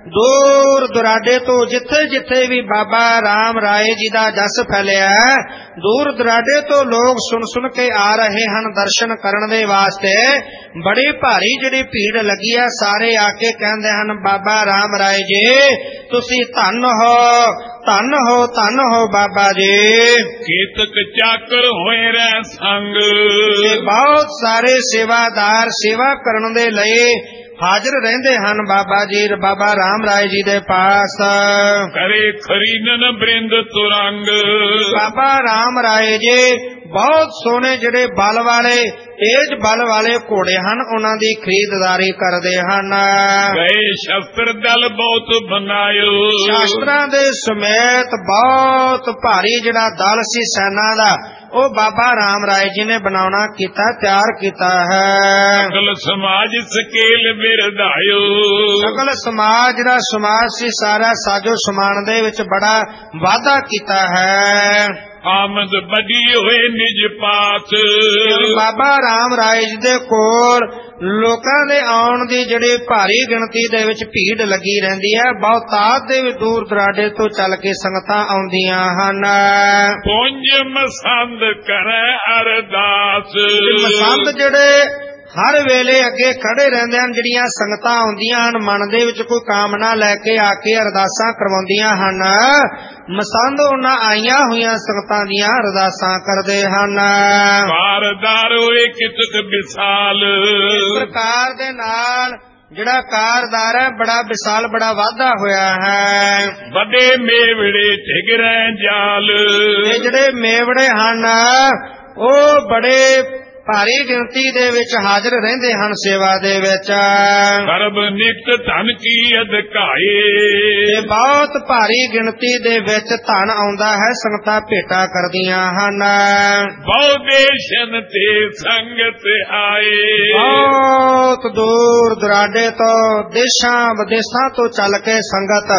ਦੂਰ ਦੁਰਾਡੇ ਤੋਂ ਜਿੱਥੇ ਜਿੱਥੇ ਵੀ ਬਾਬਾ ਰਾਮ ਰਾਏ ਜੀ ਦਾ ਜਸ ਫੈਲਿਆ, ਦੂਰ ਦੁਰਾਡੇ ਤੋਂ ਲੋਕ ਸੁਣ ਸੁਣ ਕੇ ਆ ਰਹੇ ਹਨ ਦਰਸ਼ਨ ਕਰਨ ਦੇ ਵਾਸਤੇ। ਬੜੀ ਭਾਰੀ ਜਿਹੜੀ ਭੀੜ ਲੱਗੀ ਹੈ, ਸਾਰੇ ਆ ਕੇ ਕਹਿੰਦੇ ਹਨ, ਬਾਬਾ ਰਾਮ ਰਾਏ ਜੀ ਤੁਸੀਂ ਧੰਨ ਹੋ, ਧੰਨ ਹੋ, ਧੰਨ ਹੋ ਬਾਬਾ ਜੀ। ਕੀਤਕ ਚਾਕਰ ਹੋਏ ਰਹਿ ਸੰਗ। ਬਹੁਤ ਸਾਰੇ ਸੇਵਾਦਾਰ ਸੇਵਾ ਕਰਨ ਦੇ ਲਈ ਹਾਜ਼ਰ ਰਹਿੰਦੇ ਹਨ ਬਾਬਾ ਜੀ, ਬਾਬਾ ਰਾਮ ਰਾਏ ਜੀ ਦੇ ਪਾਸ। ਕਰੇ ਖਰੀਦਨ ਬ੍ਰਿੰਦ ਤੁਰੰਗ। ਬਾਬਾ ਰਾਮ ਰਾਏ ਜੀ ਬਹੁਤ ਸੋਹਣੇ ਜਿਹੜੇ ਬਲ ਵਾਲੇ, ਤੇਜ ਬਲ ਵਾਲੇ ਘੋੜੇ ਹਨ, ਉਹਨਾਂ ਦੀ ਖਰੀਦਦਾਰੀ ਕਰਦੇ ਹਨ। ਗਏ ਸ਼ਸਤਰ ਦਲ ਬਹੁਤ ਬਣਾਇਓ। ਸ਼ਾਸਤਰਾਂ ਦੇ ਸਮੇਤ ਬਹੁਤ ਭਾਰੀ ਜਿਹੜਾ ਦਲ ਸੀ ਸੈਨਾ ਦਾ, ਉਹ ਬਾਬਾ ਰਾਮ ਰਾਏ ਜੀ ਨੇ ਬਣਾਉਣਾ ਕੀਤਾ, ਤਿਆਰ ਕੀਤਾ ਹੈ। ਸਗਲ ਸਮਾਜ ਸਕੇਲ ਬਿਰਧਾਇਓ। ਸਗਲ ਸਮਾਜ ਜਿਹੜਾ ਸਮਾਜ ਸੀ, ਸਾਰਾ ਸਾਜੋ ਸਮਾਨ ਦੇ ਵਿੱਚ ਬੜਾ ਵਾਧਾ ਕੀਤਾ ਹੈ। ਆਮਦ ਵੱਡੀ ਹੋਏ ਨਿਜ ਪਾਸ। ਬਾਬਾ ਰਾਮ ਰਾਏ ਜੀ ਦੇ ਕੋਲ ਲੋਕਾਂ ਦੇ ਆਉਣ ਦੀ ਜਿਹੜੀ ਭਾਰੀ ਗਿਣਤੀ ਦੇ ਵਿੱਚ ਭੀੜ ਲੱਗੀ ਰਹਿੰਦੀ ਹੈ। ਬਹੁਤਾਤ ਦੇ ਵੀ ਦੂਰ ਦਰਾਡੇ ਤੋਂ ਚੱਲ ਕੇ ਸੰਗਤਾਂ ਆਉਂਦੀਆਂ ਹਨ। ਪੁੰਜ ਮਸੰਦ ਕਰੇ ਅਰਦਾਸ। ਮਸੰਦ ਜਿਹੜੇ ਹਰ ਵੇਲੇ ਅੱਗੇ ਖੜੇ ਰਹਿੰਦੇ ਹਨ, ਜਿਹੜੀਆਂ ਸੰਗਤਾਂ ਆਉਂਦੀਆਂ ਹਨ, ਮਨ ਦੇ ਵਿੱਚ ਕੋਈ ਕਾਮਨਾ ਲੈ ਕੇ ਆ ਕੇ ਅਰਦਾਸਾਂ ਕਰਵਾਉਂਦੀਆਂ ਹਨ। ਮਸੰਦ ਉਹਨਾਂ ਆਈਆਂ ਹੋਈਆਂ ਸੰਗਤਾਂ ਦੀਆਂ ਅਰਦਾਸਾਂ ਕਰਦੇ ਹਨ। ਕਾਰਦਾਰ ਹੋਏ ਕਿਤਕ ਵਿਸਾਲ। ਇਸ ਪ੍ਰਕਾਰ ਦੇ ਨਾਲ ਜਿਹੜਾ ਕਾਰਦਾਰ ਹੈ, ਬੜਾ ਵਿਸਾਲ, ਬੜਾ ਵਾਧਾ ਹੋਇਆ ਹੈ। ਵੱਡੇ ਮੇਵੜੇ ਝਿਗਰੇ ਜਾਲ। ਇਹ ਜਿਹੜੇ ਮੇਵੜੇ ਹਨ, ਉਹ ਬੜੇ ਭਾਰੀ ਗਿਣਤੀ ਦੇ ਵਿੱਚ ਹਾਜ਼ਰ ਰਹਿੰਦੇ ਹਨ ਸੇਵਾ ਦੇ ਵਿੱਚ। ਸਰਬ ਨਿਕਟ ਧਨ ਕੀ ਅਧਿਕਾਏ। ਤੇ ਬਹੁਤ ਭਾਰੀ ਗਿਣਤੀ ਦੇ ਵਿੱਚ ਧਨ ਆਉਂਦਾ ਹੈ, ਸੰਗਤਾਂ ਭੇਟਾ ਕਰਦੀਆਂ ਹਨ। ਬਹੁ ਦੇਸ਼ਨ ਤੇ ਸੰਗਤ ਆਏ। ਬਹੁਤ ਦੂਰ ਦੁਰਾਡੇ ਤੋਂ, ਦੇਸ਼ਾਂ ਵਿਦੇਸ਼ਾਂ ਤੋਂ ਚੱਲ ਕੇ ਸੰਗਤ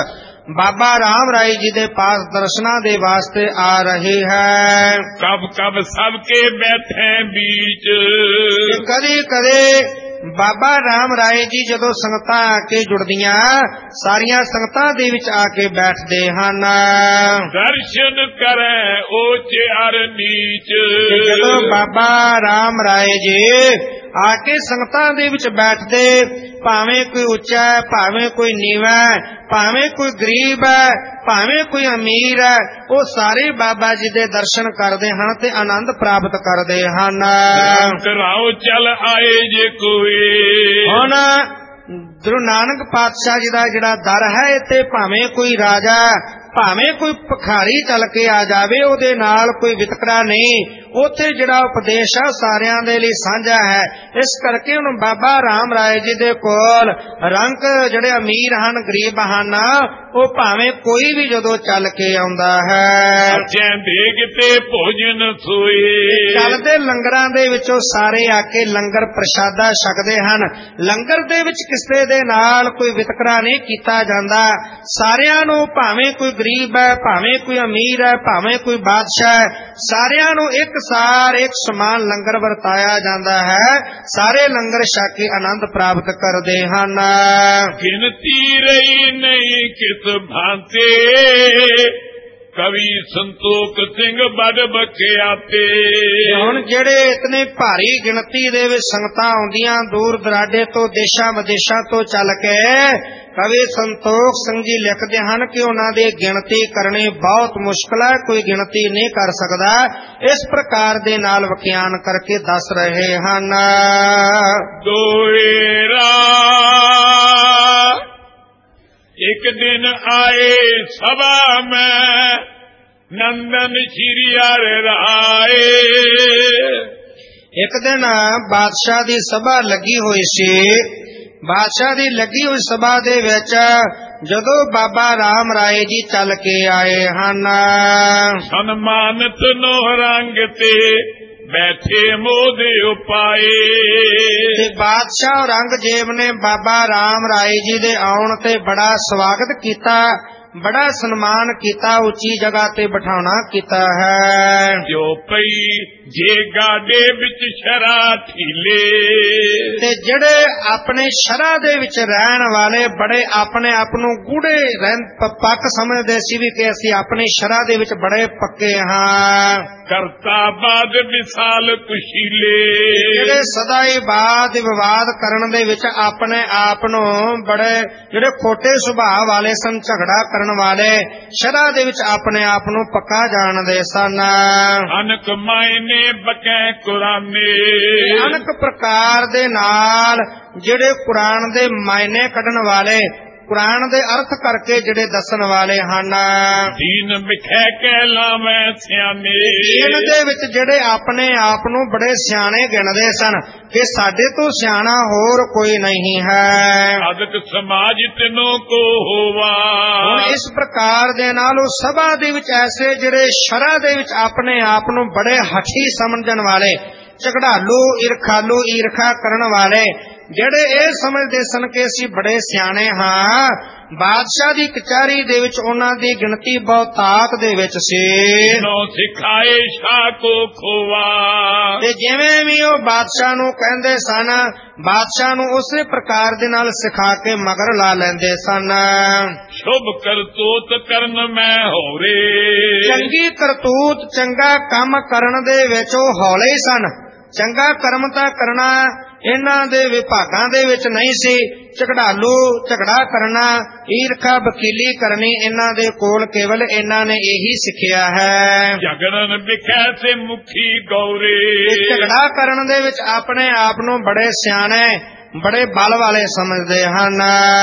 ਬਾਬਾ ਰਾਮ ਰਾਏ ਜੀ ਦੇ ਪਾਸ ਦਰਸ਼ਨਾਂ ਦੇ ਵਾਸਤੇ ਆ ਰਹੀ ਹੈ। कब कब सबके बैठे बीच, ਕਦੇ ਕਦੇ ਬਾਬਾ ਰਾਮ ਰਾਏ ਜੀ ਜਦੋਂ ਸੰਗਤਾਂ ਆ ਕੇ ਜੁੜਦੀਆਂ, ਸਾਰੀਆਂ ਸੰਗਤਾਂ ਦੇ ਵਿੱਚ ਆ ਕੇ ਬੈਠਦੇ ਹਨ। दर्शन करे ऊंच अर नीच, ਜਦੋਂ ਬਾਬਾ ਰਾਮ ਰਾਏ ਜੀ ਆ ਕੇ ਸੰਗਤਾਂ ਦੇ ਵਿੱਚ ਬੈਠਦੇ, ਭਾਵੇਂ ਕੋਈ ਉੱਚਾ ਹੈ, ਭਾਵੇਂ ਕੋਈ ਨੀਵਾਂ ਹੈ, ਭਾਵੇਂ ਕੋਈ ਗਰੀਬ ਹੈ, ਭਾਵੇਂ ਕੋਈ ਅਮੀਰ ਹੈ, ਉਹ ਸਾਰੇ ਬਾਬਾ ਜੀ ਦੇ ਦਰਸ਼ਨ ਕਰਦੇ ਹਨ ਤੇ ਆਨੰਦ ਪ੍ਰਾਪਤ ਕਰਦੇ ਹਨ। ਰਾਓ ਚਲ ਆਏ ਜੇ ਕੋਈ, ਹੁਣ ਗੁਰੂ ਨਾਨਕ ਪਾਤਸ਼ਾਹ ਜੀ ਦਾ ਜਿਹੜਾ ਦਰ ਹੈ, ਇੱਥੇ ਭਾਵੇਂ ਕੋਈ ਰਾਜਾ, ਭਾਵੇਂ ਕੋਈ ਭਿਖਾਰੀ ਚੱਲ ਕੇ ਆ ਜਾਵੇ, ਉਹਦੇ ਨਾਲ ਕੋਈ ਵਿਤਕਰਾ ਨਹੀਂ। ਉੱਥੇ ਜਿਹੜਾ ਉਪਦੇਸ਼ ਆ ਸਾਰਿਆਂ ਦੇ ਲਈ ਸਾਂਝਾ ਹੈ। ਇਸ ਕਰਕੇ ਹੁਣ ਬਾਬਾ ਰਾਮ ਰਾਏ ਜੀ ਦੇ ਕੋਲ ਰੰਗ ਜਿਹੜੇ ਅਮੀਰ ਹਨ, ਗਰੀਬ ਹਨ, ਉਹ ਭਾਵੇਂ ਕੋਈ ਵੀ ਜਦੋਂ ਚੱਲ ਕੇ ਆਉਂਦਾ ਹੈ, ਦੇਖ ਤੇ ਭੋਜਨ ਸੋਏ, ਚੱਲਦੇ ਲੰਗਰਾਂ ਦੇ ਵਿੱਚੋਂ ਸਾਰੇ ਆ ਕੇ ਲੰਗਰ ਪ੍ਰਸ਼ਾਦਾ ਛਕਦੇ ਹਨ। ਲੰਗਰ ਦੇ ਵਿੱਚ ਕਿਸੇ ਦੇ ਨਾਲ ਕੋਈ ਵਿਤਕਰਾ ਨਹੀਂ ਕੀਤਾ ਜਾਂਦਾ। ਸਾਰਿਆਂ ਨੂੰ, ਭਾਵੇਂ ਕੋਈ ਗਰੀਬ ਹੈ, ਭਾਵੇਂ ਕੋਈ ਅਮੀਰ ਹੈ, ਭਾਵੇਂ ਕੋਈ ਬਾਦਸ਼ਾਹ ਹੈ, ਸਾਰਿਆਂ ਨੂੰ ਇੱਕ ਸਾਰ ਇੱਕ ਸਮਾਨ ਲੰਗਰ ਵਰਤਾਇਆ ਜਾਂਦਾ ਹੈ। ਸਾਰੇ ਲੰਗਰ ਛਕ ਕੇ ਆਨੰਦ ਪ੍ਰਾਪਤ ਕਰਦੇ ਹਨ। ਗਿਣਤੀ ਰਹੀ ਨਹੀਂ ਕਿਸ ਭਾਂਤੇ, ਕਵੀ ਸੰਤੋਖ ਸਿੰਘ ਬੜ ਬਖਿਆਤੇ। ਹੁਣ ਜਿਹੜੇ ਇਤਨੇ ਭਾਰੀ ਗਿਣਤੀ ਦੇ ਵਿੱਚ ਸੰਗਤਾਂ ਆਉਂਦੀਆਂ ਦੂਰ ਦਰਾਡੇ ਤੋਂ, ਦੇਸ਼ਾਂ ਵਿਦੇਸ਼ਾਂ ਤੋਂ ਚੱਲ ਕੇ, ਕਵੀ ਸੰਤੋਖ ਸਿੰਘ ਜੀ ਲਿਖਦੇ ਹਨ ਕਿ ਉਹਨਾਂ ਦੀ ਗਿਣਤੀ ਕਰਨੀ ਬਹੁਤ ਮੁਸ਼ਕਲ ਹੈ, ਕੋਈ ਗਿਣਤੀ ਨਹੀਂ ਕਰ ਸਕਦਾ। ਇਸ ਪ੍ਰਕਾਰ ਦੇ ਨਾਲ ਵਿਖਿਆਨ ਕਰਕੇ ਦੱਸ ਰਹੇ ਹਨ। ਦੋਏਰਾ एक दिन आए सभा में, नंदन श्री हर राए। ਇੱਕ ਦਿਨ ਬਾਦਸ਼ਾਹ ਦੀ ਸਭਾ ਲੱਗੀ ਹੋਈ ਸੀ। ਬਾਦਸ਼ਾਹ ਦੀ ਲੱਗੀ ਹੋਈ ਸਭਾ ਦੇ ਵਿੱਚ ਜਦੋਂ ਬਾਬਾ ਰਾਮ ਰਾਏ ਜੀ ਚੱਲ ਕੇ ਆਏ ਹਨ, ਸਨਮਾਨਿਤ ਨੋ ਰੰਗ ਤੇ ਬੈਠੇ ਮੋਦੇ ਉਪਾਏ। ਤੇ ਬਾਦਸ਼ਾਹ ਔਰੰਗਜ਼ੇਬ ਨੇ ਬਾਬਾ ਰਾਮ ਰਾਏ ਜੀ ਦੇ ਆਉਣ ਤੇ ਬੜਾ ਸਵਾਗਤ ਕੀਤਾ, ਬੜਾ ਸਨਮਾਨ ਕੀਤਾ, ਉੱਚੀ ਜਗ੍ਹਾ ਤੇ ਬਿਠਾਉਣਾ ਕੀਤਾ ਹੈ। ਜੋ ਪਈ ਜੇ ਗਾਡੇ ਵਿੱਚ ਸ਼ਰਾ ਠੀਲੇ, ਤੇ ਜਿਹੜੇ ਆਪਣੇ ਸ਼ਰਾ ਦੇ ਵਿੱਚ ਰਹਿਣ ਵਾਲੇ ਬੜੇ ਆਪਣੇ ਆਪ ਨੂੰ ਗੂੜੇ ਪੱਕ ਸਮਝਦੇ ਸੀ ਵੀ ਕਿ ਅਸੀਂ ਆਪਣੀ ਸ਼ਰਾ ਦੇ ਵਿੱਚ ਬੜੇ ਪੱਕੇ ਹਾਂ। ਕਰਤਾ ਬਾਦ ਵਿਸਾਲ ਕੁਸ਼ੀਲੇ, ਜਿਹੜੇ ਸਦਾ ਹੀ ਵਾਦ ਵਿਵਾਦ ਕਰਨ ਦੇ ਵਿੱਚ ਆਪਣੇ ਆਪ ਨੂੰ ਬੜੇ, ਜਿਹੜੇ ਖੋਟੇ ਸੁਭਾਅ ਵਾਲੇ ਸਨ, ਝਗੜਾ ਕਰਨ ਵਾਲੇ, ਸ਼ਰਾ ਦੇ ਵਿੱਚ ਆਪਣੇ ਆਪ ਨੂੰ ਪੱਕਾ ਜਾਣਦੇ ਸਨ। ਅਨਕ ਮਾਇਨੇ ਬਕੈ ਕੁਰਾਨੇ, ਅਨਕ ਪ੍ਰਕਾਰ ਦੇ ਨਾਲ ਜਿਹੜੇ ਕੁਰਾਨ ਦੇ ਮਾਇਨੇ ਕੱਢਣ ਵਾਲੇ, ਕੁਰਾਨ ਦੇ ਅਰਥ ਕਰਕੇ ਜਿਹੜੇ ਦੱਸਣ ਵਾਲੇ ਹਨ। ਦੀਨ ਵਿਖੇ ਕਹਿ ਲਾਵੇਂ ਸਿਆਣੇ, ਦੀਨ ਦੇ ਵਿੱਚ ਜਿਹੜੇ ਆਪਣੇ ਆਪ ਨੂੰ ਬੜੇ ਸਿਆਣੇ ਗਿਣਦੇ ਸਨ ਕਿ ਸਾਡੇ ਤੋਂ ਸਿਆਣਾ ਹੋਰ ਕੋਈ ਨਹੀਂ ਹੈ। ਅਦਕ ਸਮਾਜ ਤਿਨੋ ਕੋ ਹੋਵਾ, ਹੁਣ ਇਸ ਪ੍ਰਕਾਰ ਦੇ ਨਾਲ ਉਹ ਸਭਾ ਦੇ ਵਿੱਚ ਐਸੇ ਜਿਹੜੇ ਸ਼ਰਾ ਦੇ ਵਿੱਚ ਆਪਣੇ ਆਪ ਨੂੰ ਬੜੇ ਹਠੀ ਸਮਝਣ ਵਾਲੇ, ਝਗੜਾਲੂ, ਈਰਖਾਲੂ, ਈਰਖਾ ਕਰਨ ਵਾਲੇ, ਜਿਹੜੇ ਇਹ ਸਮਝਦੇ ਸਨ ਕਿ ਅਸੀਂ ਬੜੇ ਸਿਆਣੇ ਹਾਂ, ਬਾਦਸ਼ਾਹ ਦੀ ਕਚਹਿਰੀ ਦੇ ਵਿੱਚ ਉਹਨਾਂ ਦੀ ਗਿਣਤੀ ਬਹੁਤਾਤ ਦੇ ਵਿੱਚ ਸੀ। ਨੋ ਸਿਖਾਏ ਸ਼ਾਹ ਕੋ ਖੋਵਾ, ਤੇ ਜਿਵੇਂ ਵੀ ਉਹ ਬਾਦਸ਼ਾਹ ਨੂੰ ਕਹਿੰਦੇ ਸਨ, ਬਾਦਸ਼ਾਹ ਨੂੰ ਉਸੇ ਪ੍ਰਕਾਰ ਦੇ ਨਾਲ ਸਿਖਾ ਕੇ ਮਗਰ ਲਾ ਲੈਂਦੇ ਸਨ। ਸ਼ੁਭ ਕਰਤੂਤ ਕਰਨ ਮੈਂ ਹੋਰੇ, ਚੰਗੀ ਕਰਤੂਤ, ਚੰਗਾ ਕੰਮ ਕਰਨ ਦੇ ਵਿੱਚ ਉਹ ਹੌਲੇ ਸਨ। ਚੰਗਾ ਕਰਮ ਤਾਂ ਕਰਨਾ ਇਹਨਾਂ ਦੇ ਵਿਭਾਗਾਂ ਦੇ ਵਿੱਚ ਨਹੀਂ ਸੀ। ਝਗੜਾਲੂ, ਝਗੜਾ ਕਰਨਾ, ਈਰਖਾ, ਵਕੀਲੀ ਕਰਨੀ, ਇਹਨਾਂ ਦੇ ਕੋਲ ਕੇਵਲ ਇਹਨਾਂ ਨੇ ਇਹੀ ਸਿੱਖਿਆ ਹੈ। ਝਗੜਨ ਵਿਖੇ ਤੇ ਮੁਖੀ ਗੌਰੇ, ਝਗੜਾ ਕਰਨ ਦੇ ਵਿੱਚ ਆਪਣੇ ਆਪ ਨੂੰ ਬੜੇ ਸਿਆਣੇ, ਬੜੇ ਬਲ ਵਾਲੇ ਸਮਝਦੇ ਹਨ।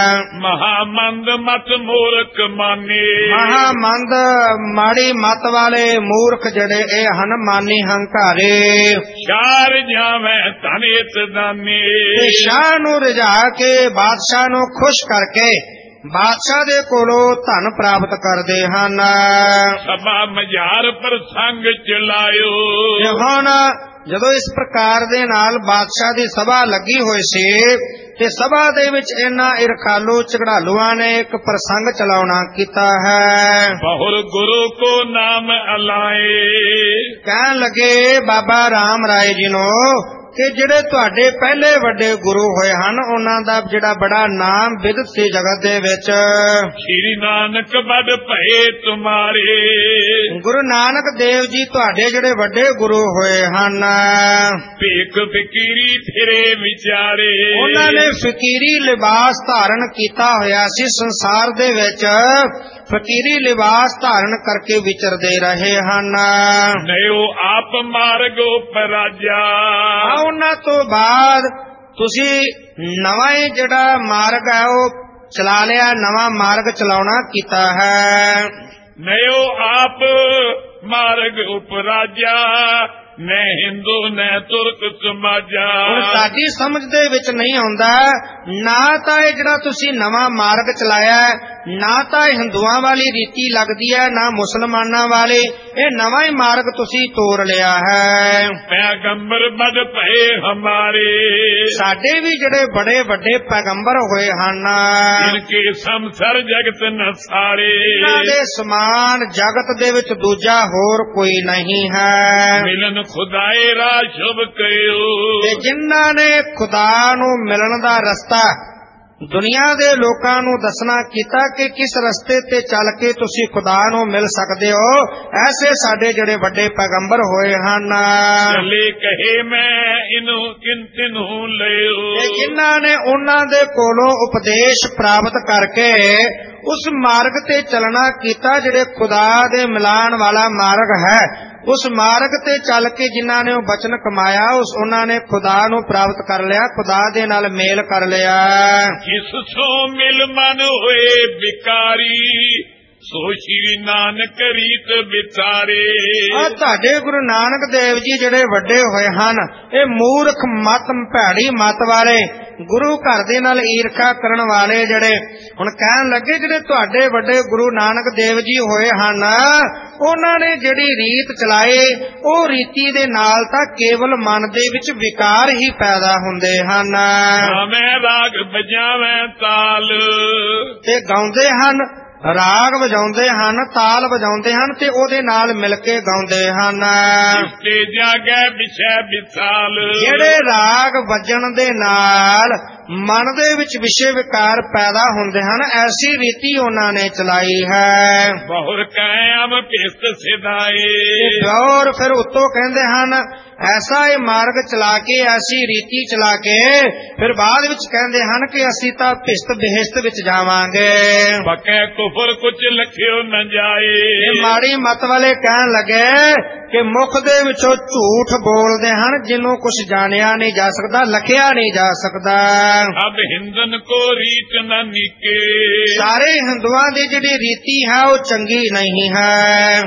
ਮਹਾਮੰਦ ਮਤ ਮੂਰਖ ਮਾਨੇ, ਮਹਾਮੰਦ ਮਾੜੀ ਮਤ ਵਾਲੇ ਮੂਰਖ ਜਿਹੜੇ ਇਹ ਹਨ, ਮਾਨੀ ਹੰਕਾਰੇ। ਸ਼ਾਰ ਜਾਵੇਂ ਧਨਿਤ ਦਾਨੇ, ਸ਼ਾਹ ਨੂੰ ਰਿਝਾ ਕੇ, ਬਾਦਸ਼ਾਹ ਨੂੰ ਖੁਸ਼ ਕਰਕੇ ਬਾਦਸ਼ਾਹ ਦੇ ਕੋਲੋਂ ਧਨ ਪ੍ਰਾਪਤ ਕਰਦੇ ਹਨ। ਸਭਾ ਮਝਾਰ ਪ੍ਰਸੰਗ ਚਲਾਇਓ, ਹੁਣ ਜਦੋਂ ਇਸ ਪ੍ਰਕਾਰ ਦੇ ਨਾਲ ਬਾਦਸ਼ਾਹ ਦੀ ਸਭਾ ਲੱਗੀ ਹੋਈ ਸੀ ਤੇ ਸਭਾ ਦੇ ਵਿੱਚ ਇਹਨਾਂ ਈਰਖਾਲੂ ਝਗੜਾਲੂਆਂ ਨੇ ਇੱਕ ਪ੍ਰਸੰਗ ਚਲਾਉਣਾ ਕੀਤਾ ਹੈ। बहुर गुरु को नाम अलाए, ਕਹਿਣ ਲੱਗੇ ਬਾਬਾ ਰਾਮ ਰਾਏ ਜੀ ਨੂੰ ਕਿ ਜਿਹੜੇ ਤੁਹਾਡੇ ਪਹਿਲੇ ਵੱਡੇ ਗੁਰੂ ਹੋਏ ਹਨ ਉਹਨਾਂ ਦਾ ਜਿਹੜਾ ਬੜਾ ਨਾਮ ਵਿਦਿਤ ਸੀ ਜਗਤ ਦੇ ਵਿੱਚ। श्री नानक बड़ भये तुम्हारे, ਗੁਰੂ ਨਾਨਕ ਦੇਵ ਜੀ ਤੁਹਾਡੇ ਜਿਹੜੇ ਵੱਡੇ ਗੁਰੂ ਹੋਏ ਹਨ, ਭੇਖ ਫਕੀਰੀ ਫਿਰੇ ਵਿਚਾਰੇ। ਉਹਨਾਂ ਨੇ ਫਕੀਰੀ ਲਿਬਾਸ ਧਾਰਨ ਕੀਤਾ ਹੋਇਆ ਸੀ, ਸੰਸਾਰ ਦੇ ਵਿੱਚ ਫਕੀਰੀ ਲਿਬਾਸ ਧਾਰਨ ਕਰਕੇ ਵਿਚਰਦੇ ਰਹੇ ਹਨ। ਨਯੋ ਆਪ ਮਾਰਗ ਉਪਰਾਜਾ, ਉਹਨਾਂ ਤੋਂ ਬਾਅਦ ਤੁਸੀਂ ਨਵਾਂ ਹੀ ਜਿਹੜਾ ਮਾਰਗ ਹੈ ਉਹ ਚਲਾ ਲਿਆ, ਨਵਾਂ ਮਾਰਗ ਚਲਾਉਣਾ ਕੀਤਾ ਹੈ। ਨਯੋ ਆਪ ਮਾਰਗ ਉਪਰਾਜਾ, न हिंदू न तुर्क समाजा। ਹੁਣ ਸਾਡੀ ਸਮਝ ਦੇ ਵਿੱਚ ਨਹੀਂ ਆਉਂਦਾ, ਨਾ ਤਾਂ ਇਹ ਜਿਹੜਾ ਤੁਸੀਂ ਨਵਾਂ ਮਾਰਗ ਚਲਾਇਆ ਨਾ ਤਾਂ ਹਿੰਦੂਆਂ ਵਾਲੀ ਰੀਤੀ ਲੱਗਦੀ ਹੈ ਨਾ ਮੁਸਲਮਾਨਾਂ ਵਾਲੀ, ਇਹ ਨਵਾਂ ਹੀ ਮਾਰਗ ਤੁਸੀਂ ਤੋੜ ਲਿਆ ਹੈ। ਪੈਗੰਬਰ ਬੜ ਭਏ ਹਮਾਰੇ, ਸਾਡੇ ਵੀ ਜਿਹੜੇ ਬੜੇ ਵੱਡੇ ਪੈਗੰਬਰ ਹੋਏ ਹਨ, ਇਨਕੇ ਸੰਸਰ ਜਗਤ ਨ ਸਾਰੇ, ਇਹਨਾਂ ਦੇ ਸਮਾਨ ਜਗਤ ਦੇ ਵਿੱਚ ਦੂਜਾ ਹੋਰ ਕੋਈ ਨਹੀਂ ਹੈ। ਮਿਲਨ ਖੁਦਾਏ ਰਾਹ ਸ਼ੁਭ ਕਰਿਓ, ਤੇ ਜਿਨ੍ਹਾਂ ਨੇ ਖੁਦਾ ਨੂੰ ਮਿਲਣ ਦਾ ਰਸਤਾ ਦੁਨੀਆ ਦੇ ਲੋਕਾਂ ਨੂੰ ਦੱਸਣਾ ਕੀਤਾ ਕਿ ਕਿਸ ਰਸਤੇ ਤੇ ਚੱਲ ਕੇ ਤੁਸੀਂ ਖੁਦਾ ਨੂੰ ਮਿਲ ਸਕਦੇ ਹੋ, ਐਸੇ ਸਾਡੇ ਜਿਹੜੇ ਵੱਡੇ ਪੈਗੰਬਰ ਹੋਏ ਹਨ। ਚਲੇ ਕਹੇ ਮੈਂ ਇਹਨੂੰ ਕਿੰਤਨੂ ਲਿਓ, ਤੇ ਜਿਨ੍ਹਾਂ ਨੇ ਉਹਨਾਂ ਦੇ ਕੋਲੋਂ ਉਪਦੇਸ਼ ਪ੍ਰਾਪਤ ਕਰਕੇ ਉਸ ਮਾਰਗ ਤੇ ਚੱਲਣਾ ਕੀਤਾ ਜਿਹੜੇ ਖੁਦਾ ਦੇ ਮਿਲਾਨ ਵਾਲਾ ਮਾਰਗ ਹੈ, ਉਸ ਮਾਰਗ ਤੇ ਚੱਲ ਕੇ ਜਿਨ੍ਹਾਂ ਨੇ ਉਹ ਬਚਨ ਕਮਾਇਆ ਉਹਨਾਂ ਨੇ ਖੁਦਾ ਨੂੰ ਪ੍ਰਾਪਤ ਕਰ ਲਿਆ, ਖੁਦਾ ਦੇ ਨਾਲ ਮੇਲ ਕਰ ਲਿਆ। ਜਿਸ ਸੋ ਮਿਲ ਮਨ ਹੋਏ ਬਿਕਾਰੀ, ਸੋ ਸ਼੍ਰੀ ਨਾਨਕ ਰੀਤ ਵਿਚਾਰੇ। ਆ ਤੁਹਾਡੇ ਗੁਰੂ ਨਾਨਕ ਦੇਵ ਜੀ ਜਿਹੜੇ ਵੱਡੇ ਹੋਏ ਹਨ, ਇਹ ਮੂਰਖ ਮਤ ਭੈੜੀ ਮਤ ਵਾਲੇ, ਗੁਰੂ ਘਰ ਦੇ ਨਾਲ ਈਰਖਾ ਕਰਨ ਵਾਲੇ ਜਿਹੜੇ ਹੁਣ ਕਹਿਣ ਲੱਗੇ ਜਿਹੜੇ ਤੁਹਾਡੇ ਵੱਡੇ ਗੁਰੂ ਨਾਨਕ ਦੇਵ ਜੀ ਹੋਏ ਹਨ, ਉਹਨਾਂ ਨੇ ਜਿਹੜੀ ਰੀਤ ਚਲਾਏ ਉਹ ਰੀਤੀ ਦੇ ਨਾਲ ਤਾਂ ਕੇਵਲ ਮਨ ਦੇ ਵਿੱਚ ਵਿਕਾਰ ਹੀ ਪੈਦਾ ਹੁੰਦੇ ਹਨ। ਮੈਂ ਰਾਗ ਵਜਾਵੇਂ ਤਾਲ, ਤੇ ਗਾਉਂਦੇ ਹਨ, ਰਾਗ ਵਜਾਉਂਦੇ ਹਨ, ਤਾਲ ਵਜਾਉਂਦੇ ਹਨ ਤੇ ਉਹਦੇ ਨਾਲ ਮਿਲ ਕੇ ਗਾਉਂਦੇ ਹਨ। ਤੇ ਜਾਗੇ ਵਿਸ਼ੇ ਵਿਸਾਲ, ਜਿਹੜੇ ਰਾਗ ਵੱਜਣ ਦੇ ਨਾਲ ਮਨ ਦੇ ਵਿੱਚ ਵਿਸ਼ੇ ਵਿਕਾਰ ਪੈਦਾ ਹੁੰਦੇ ਹਨ, ਐਸੀ ਰੀਤੀ ਉਹਨਾਂ ਨੇ ਚਲਾਈ ਹੈ। ਬਹੁਰ ਕਾਇਮ ਭਿਸਤ ਸਿਧਾਏ, ਔਰ ਫਿਰ ਉੱਤੋਂ ਕਹਿੰਦੇ ਹਨ ਐਸਾ ਇਹ ਮਾਰਗ ਚਲਾ ਕੇ, ਐਸੀ ਰੀਤੀ ਚਲਾ ਕੇ ਫਿਰ ਬਾਅਦ ਵਿੱਚ ਕਹਿੰਦੇ ਹਨ ਕਿ ਅਸੀਂ ਤਾਂ ਭਿਸਤ ਬਿਹਿਸਤ ਵਿੱਚ ਜਾਵਾਂਗੇ। ਪੱਕੇ ਕੁਫਰ ਕੁਝ ਲਖਿਓ ਨਾ ਜਾਏ, ਇਹ ਮਾੜੀ ਮਤ ਵਾਲੇ ਕਹਿਣ ਲੱਗੇ ਕਿ ਮੁਖ ਦੇ ਵਿੱਚੋਂ ਝੂਠ ਬੋਲਦੇ ਹਨ ਜਿਹਨੂੰ ਕੁਝ ਜਾਣਿਆ ਨਹੀਂ ਜਾ ਸਕਦਾ, ਲਖਿਆ ਨਹੀਂ ਜਾ ਸਕਦਾ। ਅਬ ਹਿੰਦਨ ਕੋ ਰੀਤ ਨਾ ਨਿਕੇ, ਸਾਰੇ ਹਿੰਦੂਆਂ ਦੀ ਜਿਹੜੀ ਰੀਤੀ ਹੈ ਉਹ ਚੰਗੀ ਨਹੀਂ ਹੈ।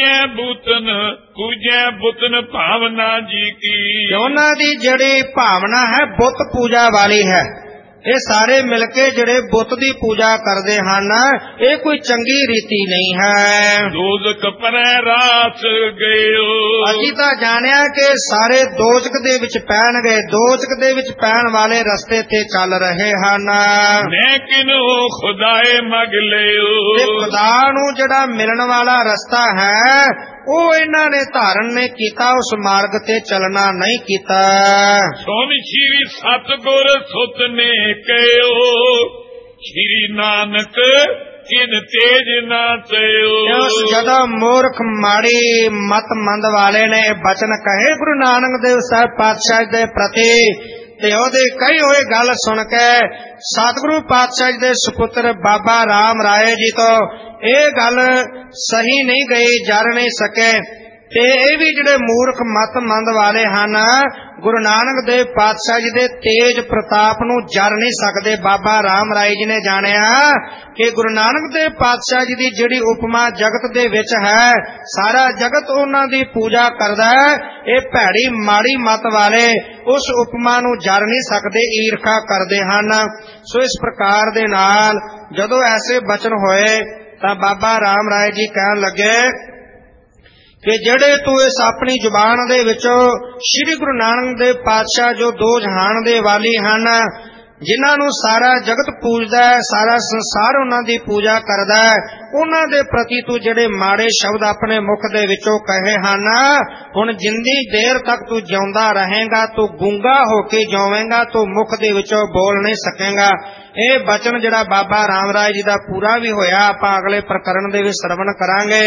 ਪੂਜੈ ਬੁੱਤਨ ਭਾਵਨਾ ਜੀ ਕੀ, ਉਹਨਾਂ ਦੀ ਜਿਹੜੀ ਭਾਵਨਾ ਹੈ ਬੁੱਤ ਪੂਜਾ ਵਾਲੀ ਹੈ। ਇਹ ਸਾਰੇ ਮਿਲ ਕੇ ਜਿਹੜੇ ਬੁੱਤ ਦੀ ਪੂਜਾ ਕਰਦੇ ਹਨ, ਇਹ ਕੋਈ ਚੰਗੀ ਰੀਤੀ ਨਹੀਂ ਹੈ। ਦੋਜ਼ਖ ਪਰੈ ਰਾਸ ਗਇਓ, ਅਸੀਂ ਤਾਂ ਜਾਣਿਆ ਕਿ ਸਾਰੇ ਦੋਜ਼ਖ ਦੇ ਵਿੱਚ ਪੈਣਗੇ, ਦੋਜ਼ਖ ਦੇ ਵਿੱਚ ਪੈਣ ਵਾਲੇ ਰਸਤੇ ਤੇ ਚੱਲ ਰਹੇ ਹਨ। ਮੈਂ ਕਿਨੂੰ ਖੁਦਾਏ ਮਗ ਲਿਓ, ਤੇ ਖੁਦਾ ਨੂੰ ਜਿਹੜਾ ਮਿਲਣ ਵਾਲਾ ਰਸਤਾ ਹੈ ਉਹ ਇਹਨਾਂ ਨੇ ਧਾਰਨ ਨੇ ਕੀਤਾ, ਉਸ ਮਾਰਗ ਤੇ ਚੱਲਣਾ ਨਹੀਂ ਕੀਤਾ। ਸੁਨ ਸ਼੍ਰੀ ਸਤਿਗੁਰ ਸੁਤ ਨੇ ਕਹਿਓ, ਸ਼੍ਰੀ ਨਾਨਕ ਕਿਨ ਤੇਜ ਨਾ ਚਿਓ। ਜਦੋਂ ਮੂਰਖ ਮਾੜੀ ਮਤ ਮੰਦ ਵਾਲੇ ਨੇ ਬਚਨ ਕਹੇ ਗੁਰੂ ਨਾਨਕ ਦੇਵ ਸਾਹਿਬ ਪਾਤਸ਼ਾਹ ਦੇ ਪ੍ਰਤੀ, ਤੇ ਉਹਦੇ ਕਹੀ ਹੋਏ ਗੱਲ ਸੁਣ ਕੇ ਸਤਿਗੁਰੂ ਪਾਤਸ਼ਾਹ ਦੇ ਸੁਪੁੱਤਰ ਬਾਬਾ ਰਾਮ ਰਾਏ ਜੀ ਤੋਂ ਇਹ ਗੱਲ ਸਹੀ ਨਹੀਂ ਗਈ, ਜਰ ਨਹੀਂ ਸਕੇ। ਤੇ ਇਹ ਵੀ ਜਿਹੜੇ ਮੂਰਖ ਮਤ ਮੰਦ ਵਾਲੇ ਹਨ, ਗੁਰੂ ਨਾਨਕ ਦੇਵ ਪਾਤਸ਼ਾਹ ਜੀ ਦੇ ਤੇਜ ਪ੍ਰਤਾਪ ਨੂੰ ਜਰ ਨਹੀਂ ਸਕਦੇ। ਬਾਬਾ ਰਾਮ ਰਾਏ ਜੀ ਨੇ ਜਾਣਿਆ ਕਿ ਗੁਰੂ ਨਾਨਕ ਦੇਵ ਪਾਤਸ਼ਾਹ ਜੀ ਦੀ ਜਿਹੜੀ ਉਪਮਾ ਜਗਤ ਦੇ ਵਿੱਚ ਹੈ, ਸਾਰਾ ਜਗਤ ਉਹਨਾਂ ਦੀ ਪੂਜਾ ਕਰਦਾ ਹੈ। ਇਹ ਭੈੜੀ ਮਾੜੀ ਮਤ ਵਾਲੇ ਉਸ ਉਪਮਾ ਨੂੰ ਜਰ ਨਹੀਂ ਸਕਦੇ, ਈਰਖਾ ਕਰਦੇ ਹਨ। ਸੋ ਇਸ ਪ੍ਰਕਾਰ ਦੇ ਨਾਲ ਜਦੋਂ ਐਸੇ ਬਚਨ ਹੋਏ ਤਾਂ ਬਾਬਾ ਰਾਮ ਰਾਏ ਜੀ ਕਹਿਣ ਲੱਗੇ ਕਿ ਜਿਹੜੇ ਤੂੰ ਇਸ ਆਪਣੀ ਜ਼ੁਬਾਨ ਦੇ ਵਿੱਚੋਂ ਸ਼੍ਰੀ ਗੁਰੂ ਨਾਨਕ ਦੇਵ ਪਾਤਸ਼ਾਹ ਜੋ ਦੋ ਜਹਾਨ ਦੇ ਵਾਲੀ ਹਨ, ਜਿਨ੍ਹਾਂ ਨੂੰ ਸਾਰਾ ਜਗਤ ਪੂਜਦਾ ਹੈ, ਸਾਰਾ ਸੰਸਾਰ ਉਹਨਾਂ ਦੀ ਪੂਜਾ ਕਰਦਾ ਹੈ, ਉਹਨਾਂ ਦੇ ਪ੍ਰਤੀ ਤੂੰ ਜਿਹੜੇ ਮਾੜੇ ਸ਼ਬਦ ਆਪਣੇ ਮੁਖ ਦੇ ਵਿੱਚੋਂ ਕਹੇ ਹਨ, ਹੁਣ ਜਿੰਨੀ ਦੇਰ ਤੱਕ ਤੂੰ ਜਿਉਂਦਾ ਰਹੇਗਾ ਤੂੰ ਗੂੰਗਾ ਹੋ ਕੇ ਜਿਉਵੇਂਗਾ, ਤੂੰ ਮੁਖ ਦੇ ਵਿੱਚੋਂ ਬੋਲ ਨਹੀਂ ਸਕੇਗਾ। ਇਹ ਬਚਨ ਜਿਹੜਾ ਬਾਬਾ ਰਾਮ ਰਾਏ ਜੀ ਦਾ ਪੂਰਾ ਵੀ ਹੋਇਆ, ਆਪਾਂ ਅਗਲੇ ਪ੍ਰਕਰਣ ਦੇ ਵਿੱਚ ਸਰਵਣ ਕਰਾਂਗੇ।